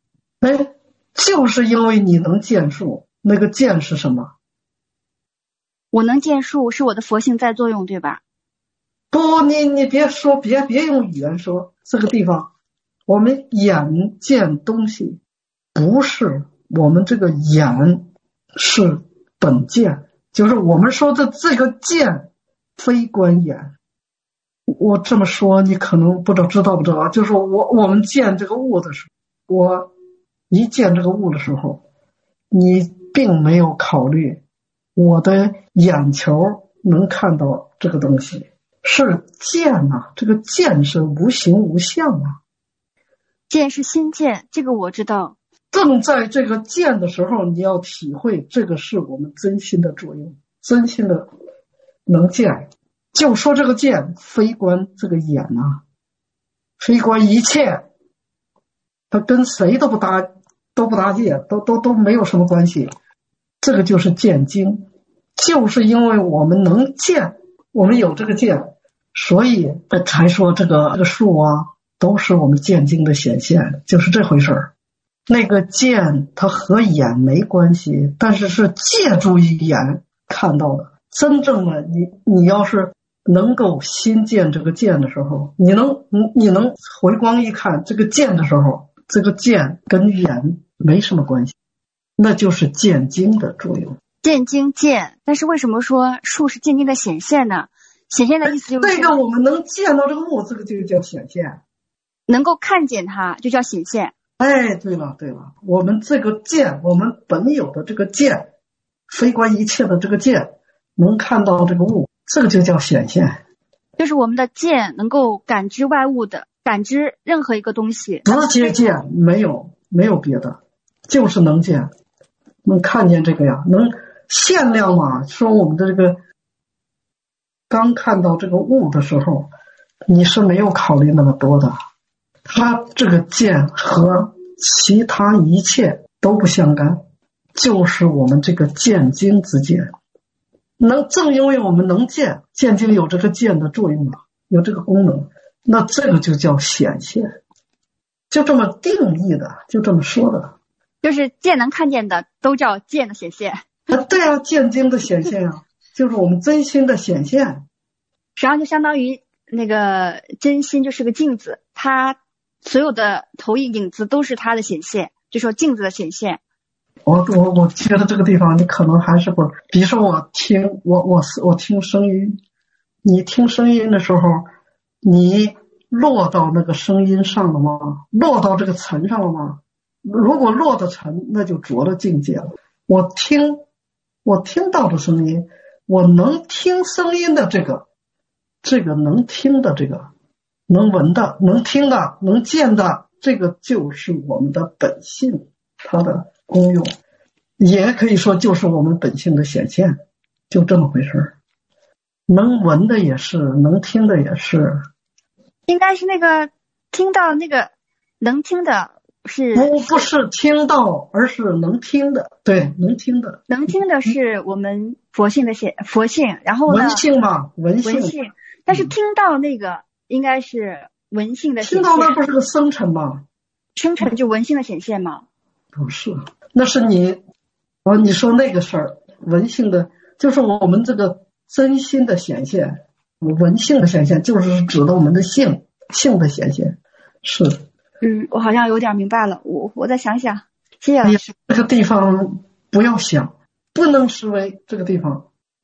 就是因为你能见术，那个见是什么？ 我能见术是我的佛性在作用，对吧？ 不，你别说，别用语言说。这个地方，我们眼见东西，不是我们这个眼是本见，就是我们说的这个见非观眼。我这么说你可能不知道不知道，就是我们见这个物的时候，我一见这个物的时候，你并没有考虑我的眼球能看到这个东西。是见啊，这个见是无形无相啊。 见是心见，这个我知道。 正在这个见的时候，你要体会这个是我们真心的作用，真心的能见。就说这个见非观这个眼啊，非观一切，它跟谁都不搭界，都没有什么关系。这个就是见经，就是因为我们能见，我们有这个见，所以才说这个术啊，都是我们见经的显现，就是这回事儿。那个见它和眼没关系，但是是借助于眼看到的。真正的你要是能够心见这个见的时候，你能回光一看这个见的时候，这个见跟眼没什么关系，那就是见经的作用。 见经见，但是为什么说术是见经的显现呢？显现的意思就是这个我们能见到这个物，这个就叫显现， 能够看见它就叫显现。 对了，我们这个见，我们本有的这个见，非观一切的这个见，能看到这个物，这个就叫显现。 就是我们的见能够感知外物的，感知任何一个东西， 直接见，没有别的，就是能见，能看见这个呀，能限量嘛。说我们的这个刚看到这个物的时候，你是没有考虑那么多的，它这个见和其他一切都不相干，就是我们这个见经之见。正因为我们能见，见经有这个见的作用了，有这个功能，那这个就叫显现，就这么定义的，就这么说的。 就是见能看见的都叫见的显现。 对啊，见经的显现啊，就是我们真心的显现。 实际上就相当于那个真心就是个镜子，它所有的投影影子都是它的显现，就说镜子的显现。 我觉得这个地方你可能还是不，比如说我听声音，你听声音的时候，你落到那个声音上了吗？落到这个尘上了吗？如果落的尘，那就着了境界了。我听到的声音，我能听声音的这个能听的这个，能闻的，能听的，能见的，这个就是我们的本性，它的功用，也可以说就是我们本性的显现，就这么回事。能闻的也是，能听的也是。 应该是那个听到那个能听的是不是听到，而是能听的。对，能听的。 能听的是我们佛性的佛性，然后呢？ 文性嘛，文性。 但是听到那个应该是文性的显现。 听到那不是个生成吗？ 生成就文性的显现吗？ 不是，那是你说那个事儿，文性的就是我们这个真心的显现，文性的显现就是指的我们的性的显现。是。 我好像有点明白了，我再想想。谢谢老师。 这个地方不要想，不能思维这个地方。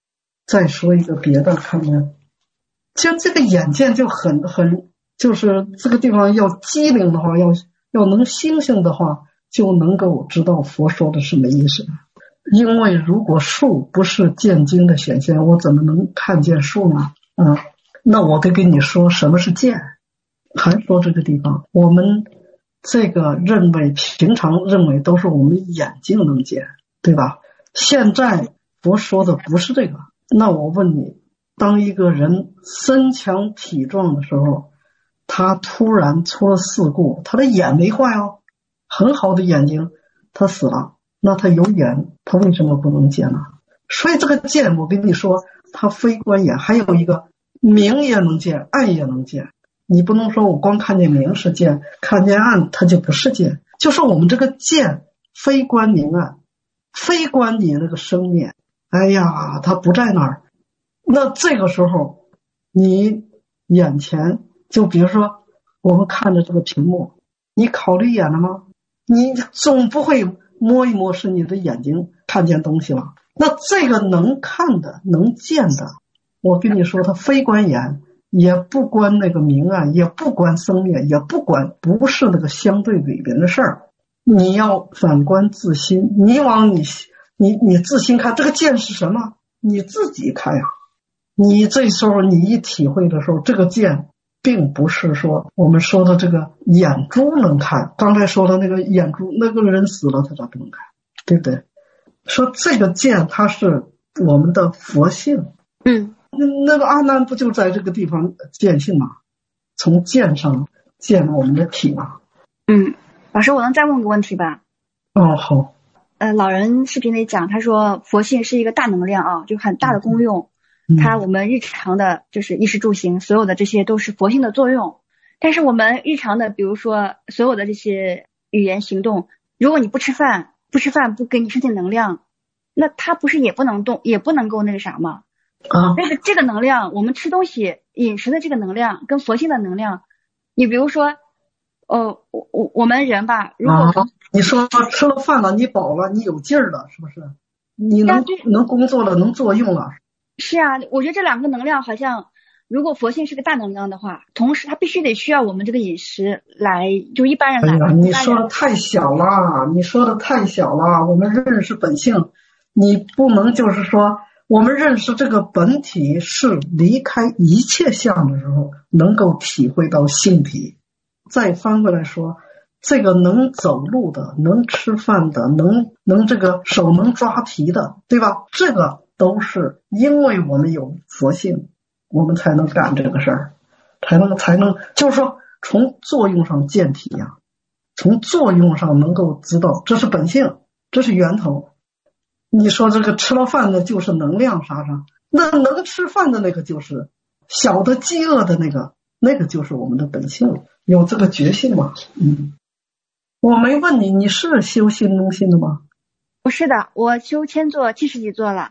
再说一个别的，看看，就这个眼见就很就是这个地方要机灵的话，要能星星的话，就能够知道佛说的什么意思。因为如果树不是见经的显现，我怎么能看见树呢？那我得跟你说什么是见。还说这个地方，我们这个平常认为都是我们眼睛能见，对吧？现在佛说的不是这个。那我问你，当一个人身强体壮的时候，他突然出了事故，他的眼没坏哦，很好的眼睛，他死了，那他有眼，他为什么不能见呢？所以这个见，我跟你说，他非观眼。还有一个，明也能见，暗也能见。你不能说我光看见明是见，看见暗它就不是见。就说我们这个见非观明暗，非观你那个生灭，哎呀，它不在那儿。那这个时候你眼前，就比如说我们看着这个屏幕，你考虑眼了吗？你总不会摸一摸是你的眼睛看见东西了。那这个能看的能见的，我跟你说它非观眼，也不关那个明暗，也不关生灭，也不管，不是那个相对里边的事儿。你要反观自心，你往你自心看，这个见是什么？你自己看呀。你这时候你一体会的时候，这个见并不是说我们说的这个眼珠能看，刚才说的那个眼珠，那个人死了他咋不能看，对不对？说这个见它是我们的佛性。那个阿难不就在这个地方见性吗？从见上见我们的体吗？ 老师，我能再问个问题吧？ 好。 老人视频里讲，他说佛性是一个大能量啊，就很大的功用。我们日常的就是衣食住行，所有的这些都是佛性的作用。但是我们日常的，比如说所有的这些语言行动，如果你不吃饭不给你身体能量，那它不是也不能动，也不能够那个啥吗？但是这个能量，我们吃东西饮食的这个能量跟佛性的能量，你比如说我们人吧，如果你说吃了饭了，你饱了，你有劲儿了，是不是？你能工作了，能作用了。 是啊，我觉得这两个能量好像，如果佛性是个大能量的话，同时它必须得需要我们这个饮食来，就一般人来。 你说的太小了，我们认识本性，你不能就是说我们认识这个本体是离开一切相的时候能够体会到性体。再翻过来说，这个能走路的，能吃饭的，能这个手能抓提的，对吧？这个都是因为我们有佛性，我们才能干这个事儿，才能就是说从作用上见体呀，从作用上能够知道这是本性，这是源头。你说这个吃了饭的就是能量啥，那能吃饭的那个就是小的饥饿的那个就是我们的本性，有这个觉性吗？我没问你，你是修心中心的吗？ 不是的，我修千座70几座了。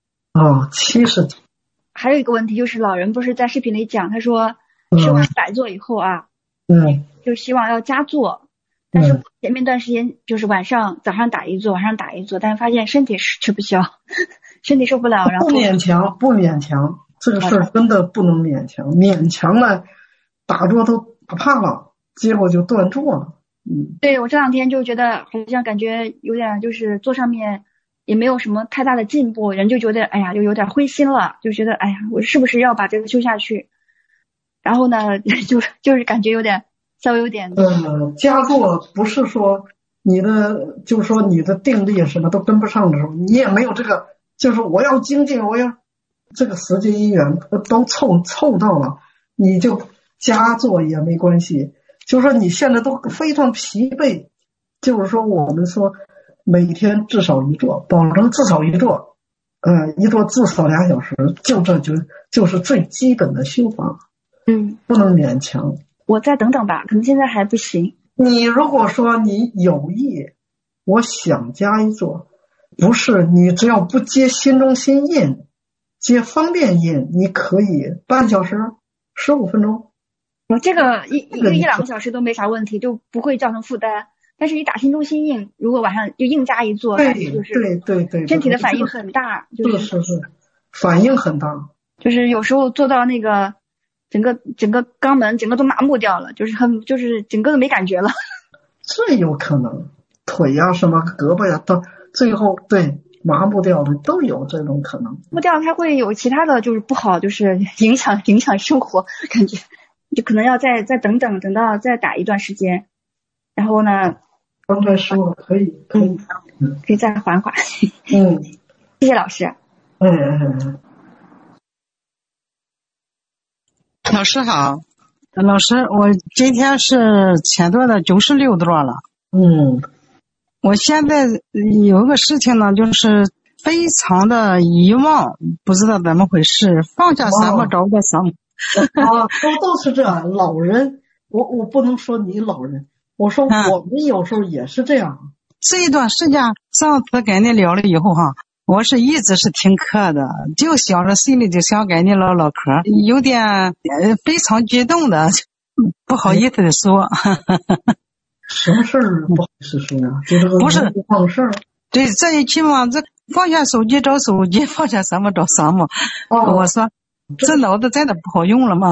70几。 还有一个问题就是老人不是在视频里讲，他说修完100座以后啊，就希望要加座，但是前面段时间就是早上打一座，晚上打一座，但是发现身体是吃不消，身体受不了，然后不勉强，这个事儿真的不能勉强了，打坐都打怕了，结果就断座了。 对，我这2天就觉得好像感觉有点就是坐上面也没有什么太大的进步，人就觉得哎呀就有点灰心了，就觉得哎呀我是不是要把这个修下去，然后呢就是感觉稍微有点加坐不是说你的就是说你的定力什么都跟不上的时候，你也没有这个就是我要精进，我要这个时间因缘都凑到了，你就加坐也没关系。就是说你现在都非常疲惫，就是说我们说每天至少一坐，保证至少一坐，一坐至少2小时，就是最基本的修法。不能勉强。 我再等等吧，可能现在还不行。 你如果说你有意，我想加一座，不是你只要不接心中心印，接方便印，你可以半小时、15分钟。 我这个一2个小时都没啥问题，就不会造成负担。但是你打心中心印，如果晚上就硬加一坐， 对， 身体的反应很大。 是。 反应很大。 就是有时候做到那个整个肛门整个都麻木掉了，就是整个都没感觉了。 这有可能，腿呀、什么胳膊呀，到最后对麻木掉的都有这种可能。 麻木掉它会有其他的就是不好，就是影响生活，感觉就可能要再等到再打一段时间，然后呢， 刚才说了可以可以再缓缓。谢谢老师。 老师好，老师，我今天是前段的96段了。我现在有个事情呢，就是非常的遗忘，不知道怎么回事，放下什么找个什么。 都是这样。老人，我不能说你老人，我说我们有时候也是这样。 这一段时间，上次跟你聊了以后哈，我是一直是听课的，就想着心里就想跟你唠唠嗑，有点非常激动的，不好意思的说。 什么事儿不好意思说呀？ 不是放事儿。 对，这一期嘛，这放下手机找手机，放下什么找什么。我说这脑子真的不好用了吗？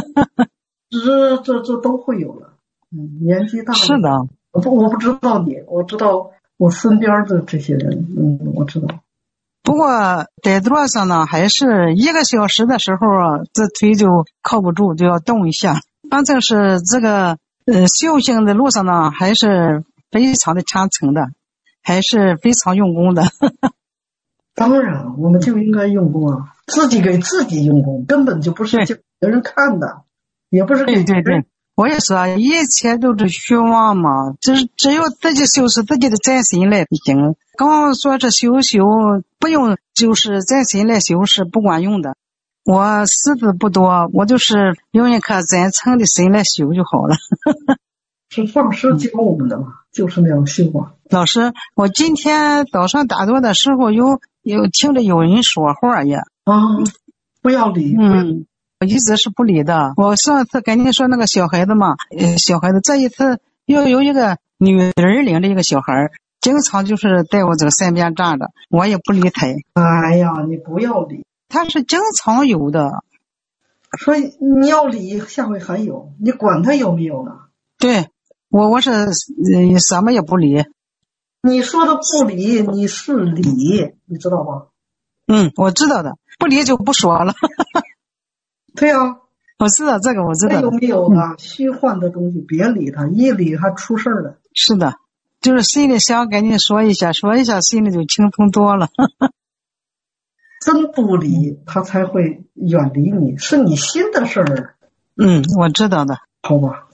这都会有了。年纪大了。 是的。 我不知道你，我知道我身边的这些人。我知道。 不过在桌上呢，还是1个小时的时候啊，这腿就靠不住，就要动一下。反正是这个修行的路上呢，还是非常的虔诚的，还是非常用功的。 当然，我们就应该用功啊，自己给自己用功，根本就不是给别人看的，也不是给别人。 对，我也说，一切都是虚妄嘛，只有自己修饰自己的真心来行。刚说这修不用就是真心来修是不管用的。我识字不多，我就是用一颗真诚的心来修就好了。 是上师教我们的嘛，就是那样修啊。 老师，我今天早上打坐的时候有听着有人说话呀。 不要理。 我一直是不理的。我上次跟你说那个小孩子嘛，小孩子这一次又有一个女人领着一个小孩，经常就是在我这个身边站着，我也不理他。 哎呀，你不要理。 他是经常有的。 所以你要理，下回还有，你管他有没有呢？ 对，我是什么也不理。 你说的不理，你是理，你知道吗？ 我知道的，不理就不说了。 对啊， 我知道这个，我知道。 有没有呢？虚幻的东西别理他，一理还出事了。 是的，就是心里想跟你说一下，心里就轻松多了。 真不理他才会远离你，是你心的事儿。 我知道的。 好吧。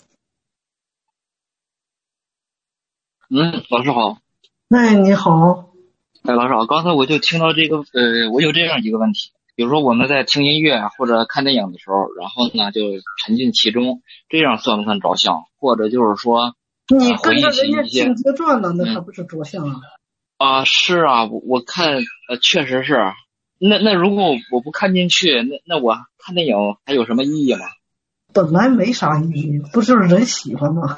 老师好。 你好。 老师好，刚才我就听到这个，我有这样一个问题，比如说我们在听音乐或者看电影的时候，然后呢就沉浸其中，这样算不算着相？或者就是说， 你跟着人家境界转了，那还不是着相啊？ 是啊，我看确实是。那如果我不看进去，那我看电影还有什么意义吗？ 本来没啥意义，不就是人喜欢吗？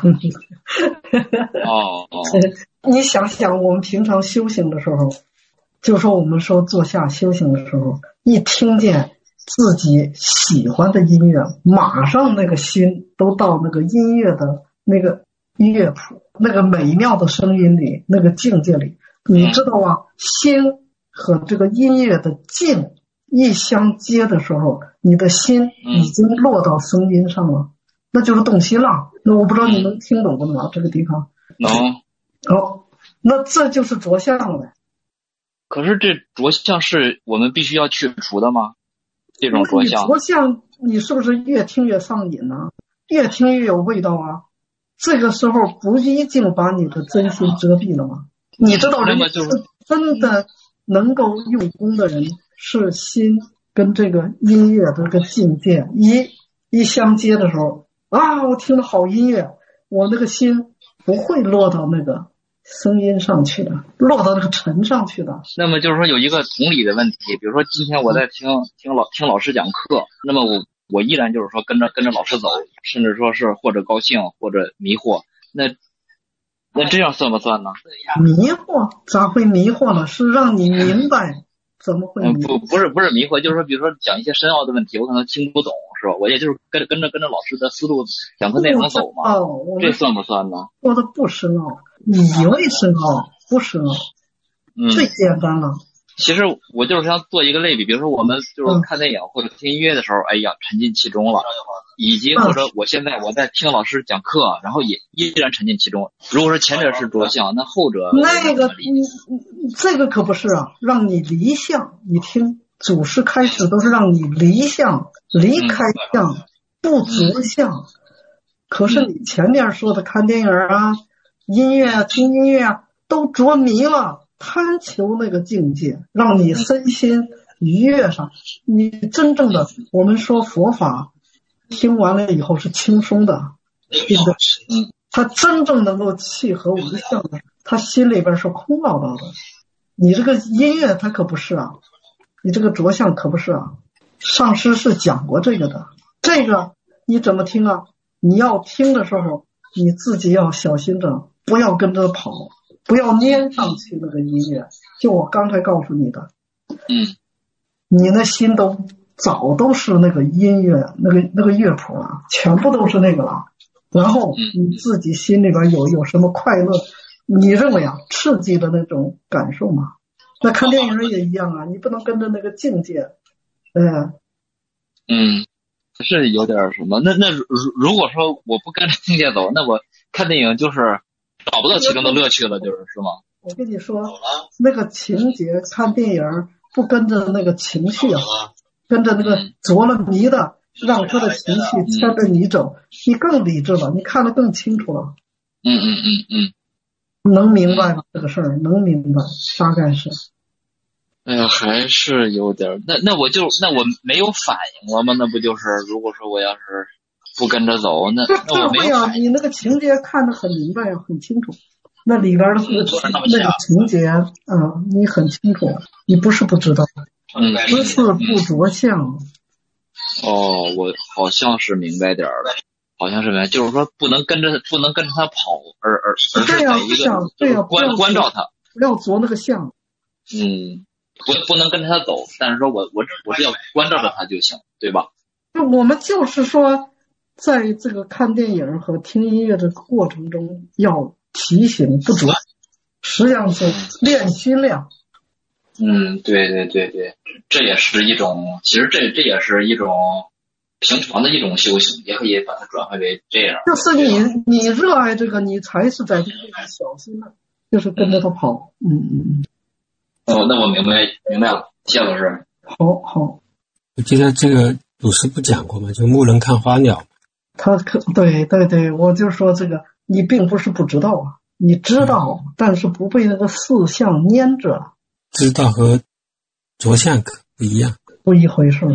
你想想，我们平常修行的时候，就说我们说坐下修行的时候，一听见自己喜欢的音乐，马上那个心都到那个音乐的那个乐谱，那个美妙的声音里，那个境界里，你知道吗？心和这个音乐的境一相接的时候，你的心已经落到声音上了，那就是动心了。那我不知道你能听懂不能这个地方？ 能。 那这就是着相了。 可是这着相是我们必须要去除的吗？这种着相。 着相你是不是越听越上瘾呢？越听越有味道啊？这个时候不一定把你的真心遮蔽了吗？你知道人真的能够用功的人，是心跟这个音乐的这个境界一相接的时候啊，我听了好音乐，我那个心不会落到那个声音上去的，落到那个尘上去的。 那么就是说有一个同理的问题，比如说今天我在听老师讲课，那么我依然就是说跟着老师走，甚至说是或者高兴或者迷惑，那这样算不算呢？ 迷惑咋会迷惑呢？是让你明白怎么会？ 不是迷惑，就是说，比如说讲一些深奥的问题，我可能听不懂，是吧？我也就是跟着老师的思路讲课内容走嘛。这算不算呢？ 说的不深奥，你以为深奥，不深奥，最简单了。 其实我就是想做一个类比，比如说我们就是看电影或者听音乐的时候，哎呀，沉浸其中了，以及或者我现在在听老师讲课，然后也依然沉浸其中。如果说前者是着相，那后者那个这个可不是啊，让你离相。你听祖师开始都是让你离相，离开相，不着相。可是你前面说的看电影啊、音乐啊、听音乐啊，都着迷了。贪求那个境界，让你身心愉悦上。你真正的，我们说佛法听完了以后是轻松的，对不对？他真正能够契合无相的，他心里边是空落落的。你这个音乐它可不是啊，你这个着相可不是啊。上师是讲过这个的，这个你怎么听啊？你要听的时候，你自己要小心着，不要跟着跑。不要粘上去那个音乐，就我刚才告诉你的，你那心早都是那个音乐，那个乐谱啊，全部都是那个了。然后你自己心里边有什么快乐，你认为啊刺激的那种感受嘛？那看电影也一样啊，你不能跟着那个境界， 是有点什么。那如果说我不跟着境界走，那我看电影就是找不到其中的乐趣了，是吗？ 我跟你说，那个情节看电影不跟着那个情绪啊，跟着那个着了迷的，让他的情绪牵着你走，你更理智了，你看得更清楚了。能明白吗？这个事儿能明白，大概是。 哎呀，还是有点。那我没有反应了吗？那不就是，如果说我要是不跟着走，那我没有反应。 你那个情节看得很明白啊，很清楚。那里边的那个情节你很清楚，你不是不知道，不是不着相。 我好像是明白点了，就是说不能跟着他跑，而是在一个关照他， 不要着那个相。 不能跟着他走，但是说我是要关照着他就行，对吧？ 我们就是说，在这个看电影和听音乐的过程中，要提醒不着，实际上是练心量。 对，这也是一种，其实这也是一种平常的一种修行，也可以把它转换为这样。 就是你热爱这个，你才是在这个小心的，就是跟着他跑。 那我明白了，谢老师。 好。 我记得这个祖师不讲过吗？就牧人看花鸟。 对，我就说这个，你并不是不知道啊，你知道，但是不被那个四相粘着。 知道和着相不一样， 不一回事。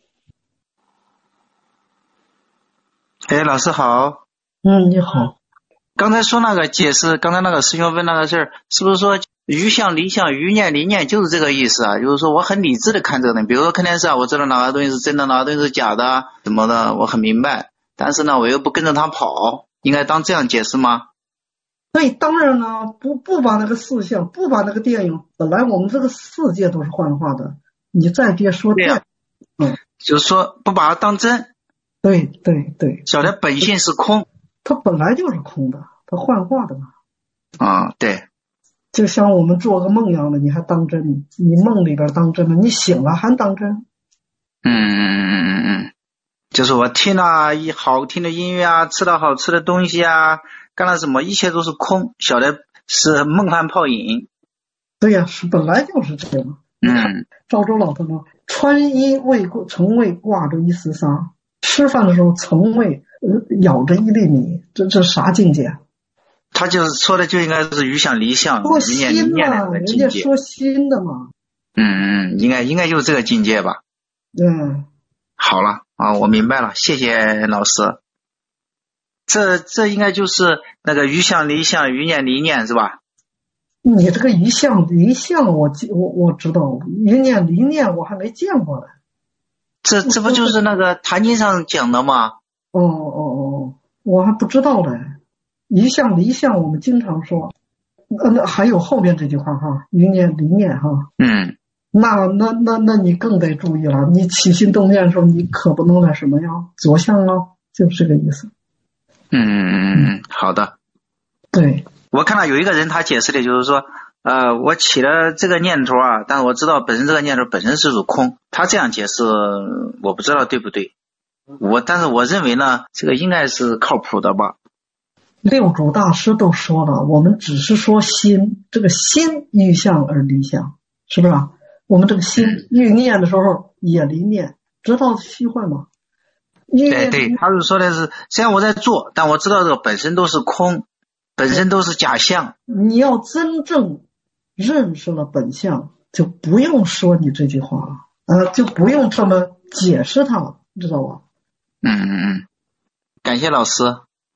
老师好。 你好。 刚才说那个解释，刚才那个师兄问那个事儿，是不是说于相离相，于念离念，就是这个意思啊？就是说我很理智的看这个东西，比如说看电视啊，我知道哪个东西是真的，哪个东西是假的，什么的，我很明白。但是呢，我又不跟着他跑，应该当这样解释吗？ 对，当然了，不把那个四相，不把那个电影，本来我们这个世界都是幻化的，你再别说电影， 就是说不把它当真。 对， 晓得本性是空， 它本来就是空的，它幻化的嘛。 对。 就像我们做个梦一样的，你还当真？你梦里边当真了，你醒了还当真？ 就是我听了好听的音乐啊，吃了好吃的东西啊，干了什么，一切都是空，晓得是梦幻泡影。 对呀，是本来就是这样。赵州老头呢，穿衣曾未挂着一丝纱，吃饭的时候曾未咬着一粒米，这啥境界？ 他就是说的就应该是于相离相， 于念离念的境界。人家说心的嘛。 应该就是这个境界吧。好了我明白了，谢谢老师。这应该就是那个于相离相，于念离念是吧？ 你这个于相离相我知道，于念离念我还没见过呢。 这不就是那个坛经上讲的吗？ 我还不知道嘞。于相离相我们经常说，还有后面这句话哈，于念离念哈。 那你更得注意了。你起心动念的时候，你可不能那什么呀，着相了，就是这个意思。 好的。 对， 我看到有一个人他解释的就是说，我起了这个念头啊，但是我知道本身这个念头本身是属空。他这样解释，我不知道对不对。但是我认为呢，这个应该是靠谱的吧。 六祖大师都说了，我们只是说心，这个心依相而离相，是不是啊？我们这个心欲念的时候也离念，知道虚幻吗？ 对，他是说的是，虽然我在做，但我知道这个本身都是空，本身都是假象。 你要真正认识了本相，就不用说你这句话了，就不用这么解释它了，知道吧？ 感谢老师。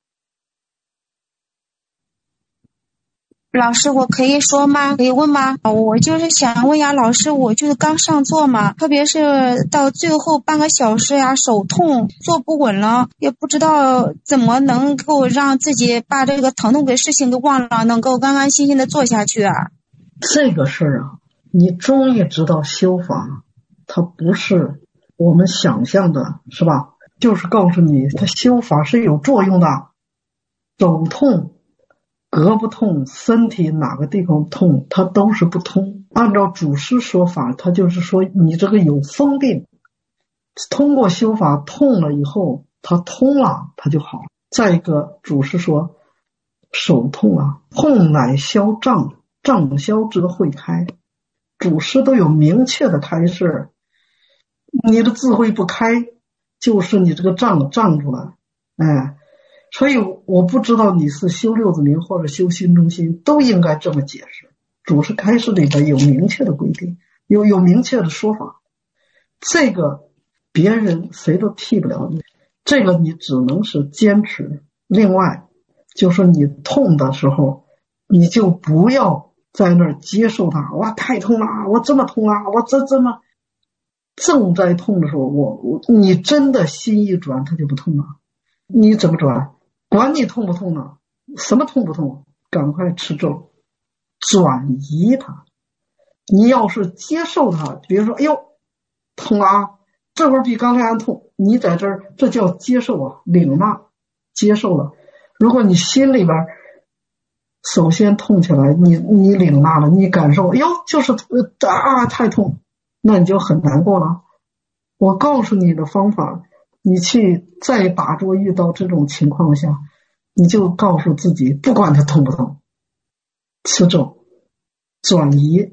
老师，我可以说吗？可以问吗？我就是想问呀，老师，我就是刚上座嘛，特别是到最后半个小时呀，手痛，坐不稳了，也不知道怎么能够让自己把这个疼痛的事情给忘了，能够安安心心的做下去啊。 这个事儿啊，你终于知道修法，它不是我们想象的，是吧？就是告诉你，它修法是有作用的，手痛。胳膊痛，身体哪个地方痛，它都是不通。按照祖师说法，它就是说你这个有疯病，通过修法痛了以后，它通了，它就好了。再一个，祖师说手痛啊，痛乃消障，障消则慧开。祖师都有明确的开示，你的智慧不开，就是你这个障住了，所以我不知道你是修六字明或者修心中心，都应该这么解释。祖师开示里边有明确的规定，有明确的说法，这个别人谁都替不了你，这个你只能是坚持。另外就是你痛的时候，你就不要在那儿接受它，哇太痛了，我这么痛啊，我这么正在痛的时候，你真的心一转，它就不痛了。你怎么转？管你痛不痛呢？什么痛不痛？赶快吃咒，转移它。你要是接受它，比如说，哎呦，痛啊，这会儿比刚才还痛，你在这儿，这叫接受啊，领纳，接受了。如果你心里边首先痛起来，你领纳了，你感受，哎呦，就是太痛，那你就很难过了。我告诉你的方法。你去再打坐遇到这种情况下，你就告诉自己，不管它痛不痛，吃咒转移。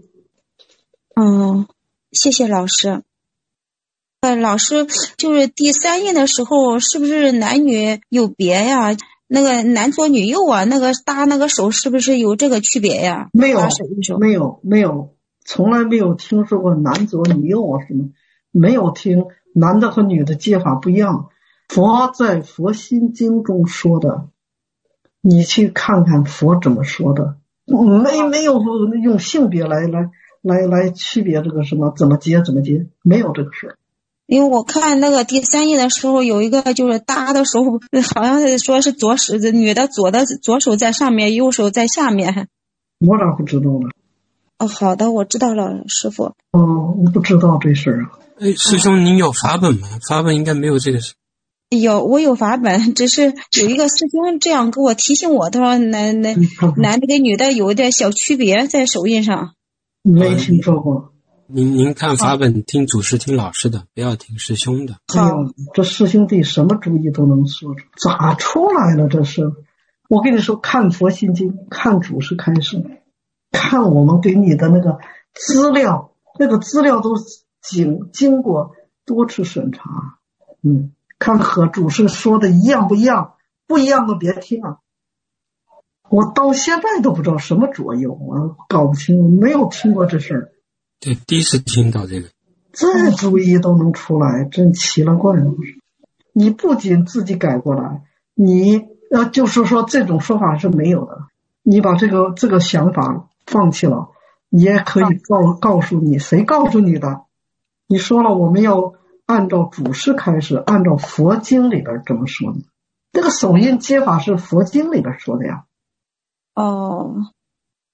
谢谢老师。老师，就是第三印的时候，是不是男女有别呀？那个男左女右啊，那个搭那个手是不是有这个区别呀？ 没有，从来没有听说过男左女右啊什么，没有听。男的和女的接法不一样，佛在佛心经中说的，你去看看佛怎么说的，没有用性别来区别这个什么怎么接，没有这个事。 因为我看那个第三印的时候，有一个就是搭的时候，好像是说是左手，女的左手在上面，右手在下面。 我咋不知道呢？ 好的，我知道了，师傅。 我不知道这事儿啊。 师兄，您有法本吗？法本应该没有这个事。 我有法本，只是有一个师兄这样给我提醒我，他说男的跟女的有一点小区别在手印上。 没听说过。 您看法本，听祖师听老师的，不要听师兄的。 这师兄弟什么主意都能说出，咋出来了这是？我跟你说，看佛心经，看祖师开示，看我们给你的那个资料，那个资料都经过多次审查，看和祖师说的一样不一样，不一样的别听啊！我到现在都不知道什么左右，我搞不清，没有听过这事儿。 对，第一次听到这个， 这主意都能出来，真奇了怪了。你不仅自己改过来，你就是说这种说法是没有的，你把这个想法放弃了，你也可以告诉你，谁告诉你的？你说了，我们要按照祖师开始，按照佛经里边这么说的。这个手印接法是佛经里边说的呀。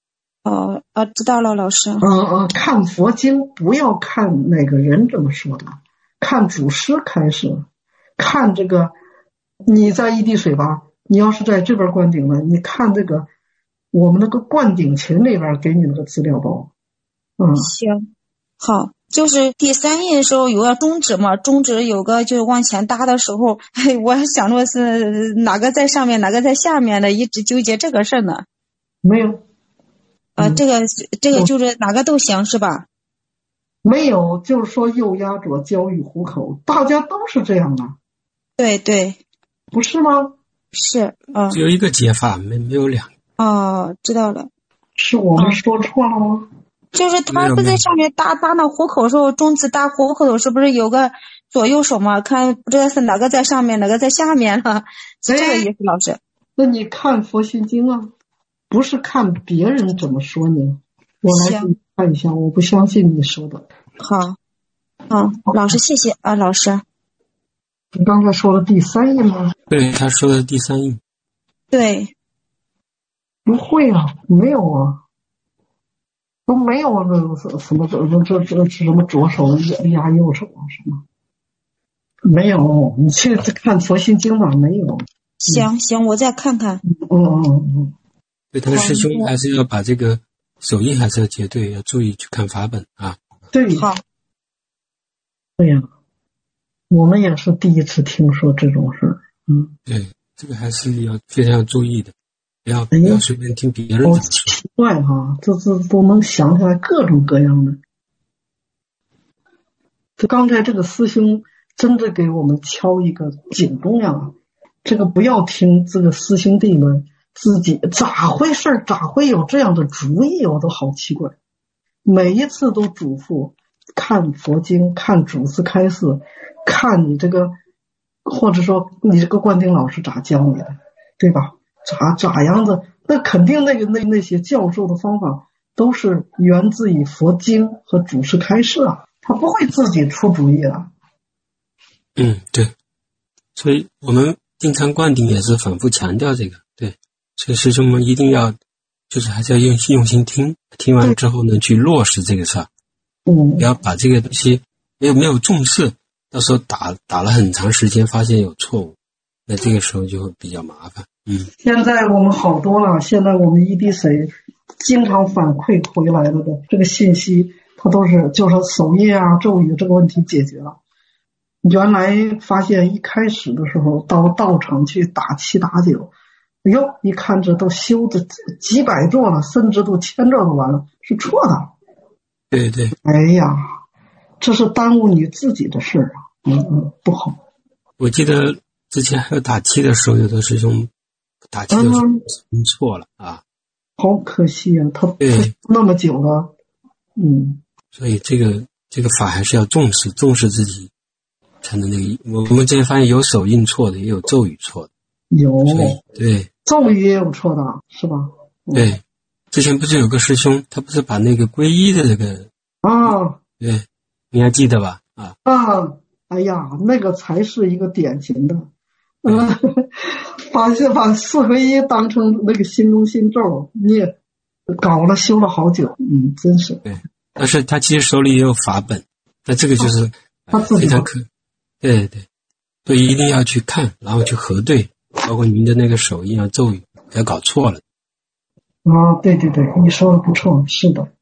知道了，老师。 看佛经不要看哪个人这么说的，看祖师开示，看这个你在一滴水吧，你要是在这边灌顶了，你看这个我们那个灌顶群里边给你那个资料包。 行，好。就是第三印的时候有个中指嘛，中指有个就是往前搭的时候，我想着是哪个在上面哪个在下面的，一直纠结这个事呢。 没有这个就是哪个都行是吧？ 没有，就是说右压左交与虎口，大家都是这样的。 对对， 不是吗？ 是只有一个解法，没有两个。 知道了。 是我们说错了吗？ 就是他不在上面搭那虎口的时候，中指搭虎口是不是有个左右手嘛？看不知道是哪个在上面哪个在下面了，是这个意思，老师。 那你看佛心经啊，不是看别人怎么说你，我来给你看一下，我不相信你说的。 好，老师谢谢啊，老师。 你刚才说的第三印吗？ 对，他说的第三印。 对。 不会啊，没有啊。都没有什么左手压右手什么，没有。你去看佛心经吧，没有。 行，我再看看。 对，他的师兄还是要把这个手印还是要结对，要注意去看法本啊。 对， 好。 对呀，我们也是第一次听说这种事儿。 对，这个还是要非常注意的。不要随便听别人好奇怪哈，这都能想起来各种各样的。这刚才这个师兄真的给我们敲一个警钟呀！这个不要听这个师兄弟们自己咋回事，咋会有这样的主意，我都好奇怪。每一次都嘱咐看佛经，看祖师开示，看你这个，或者说你这个灌顶老师咋教你的，对吧？咋样子？那肯定那些教授的方法都是源自于佛经和祖师开示啊，他不会自己出主意的。 对，所以我们经常灌顶也是反复强调这个，对，所以师兄们一定要就是还是要用心听完之后呢，去落实这个事儿。不要把这个东西没有重视，到时候打了很长时间，发现有错误，那这个时候就会比较麻烦。 现在我们好多了，现在我们一滴水经常反馈回来了的这个信息，它都是就说手印啊、咒语这个问题解决了。原来发现一开始的时候到道场去打7打9，一看这都修的几百座了，甚至都1000座都完了，是错的。 对对。 哎呀，这是耽误你自己的事儿啊，不好。 我记得之前还有打七的时候，有的师兄打七的时候错了啊， 好可惜啊，他那么久了， 所以这个法还是要重视自己，才能那个。我们之前发现有手印错的，也有咒语错的， 有对咒语也有错的，是吧？ 对，之前不是有个师兄，他不是把那个皈依的这个对，你还记得吧？ 哎呀，那个才是一个典型的。把四皈依当成那个心中心咒，你也搞了修了好久，真是。 对，但是他其实手里也有法本，那这个就是非常对，所以一定要去看，然后去核对，包括您的那个手印啊、咒语，不要搞错了。 对，你说的不错，是的。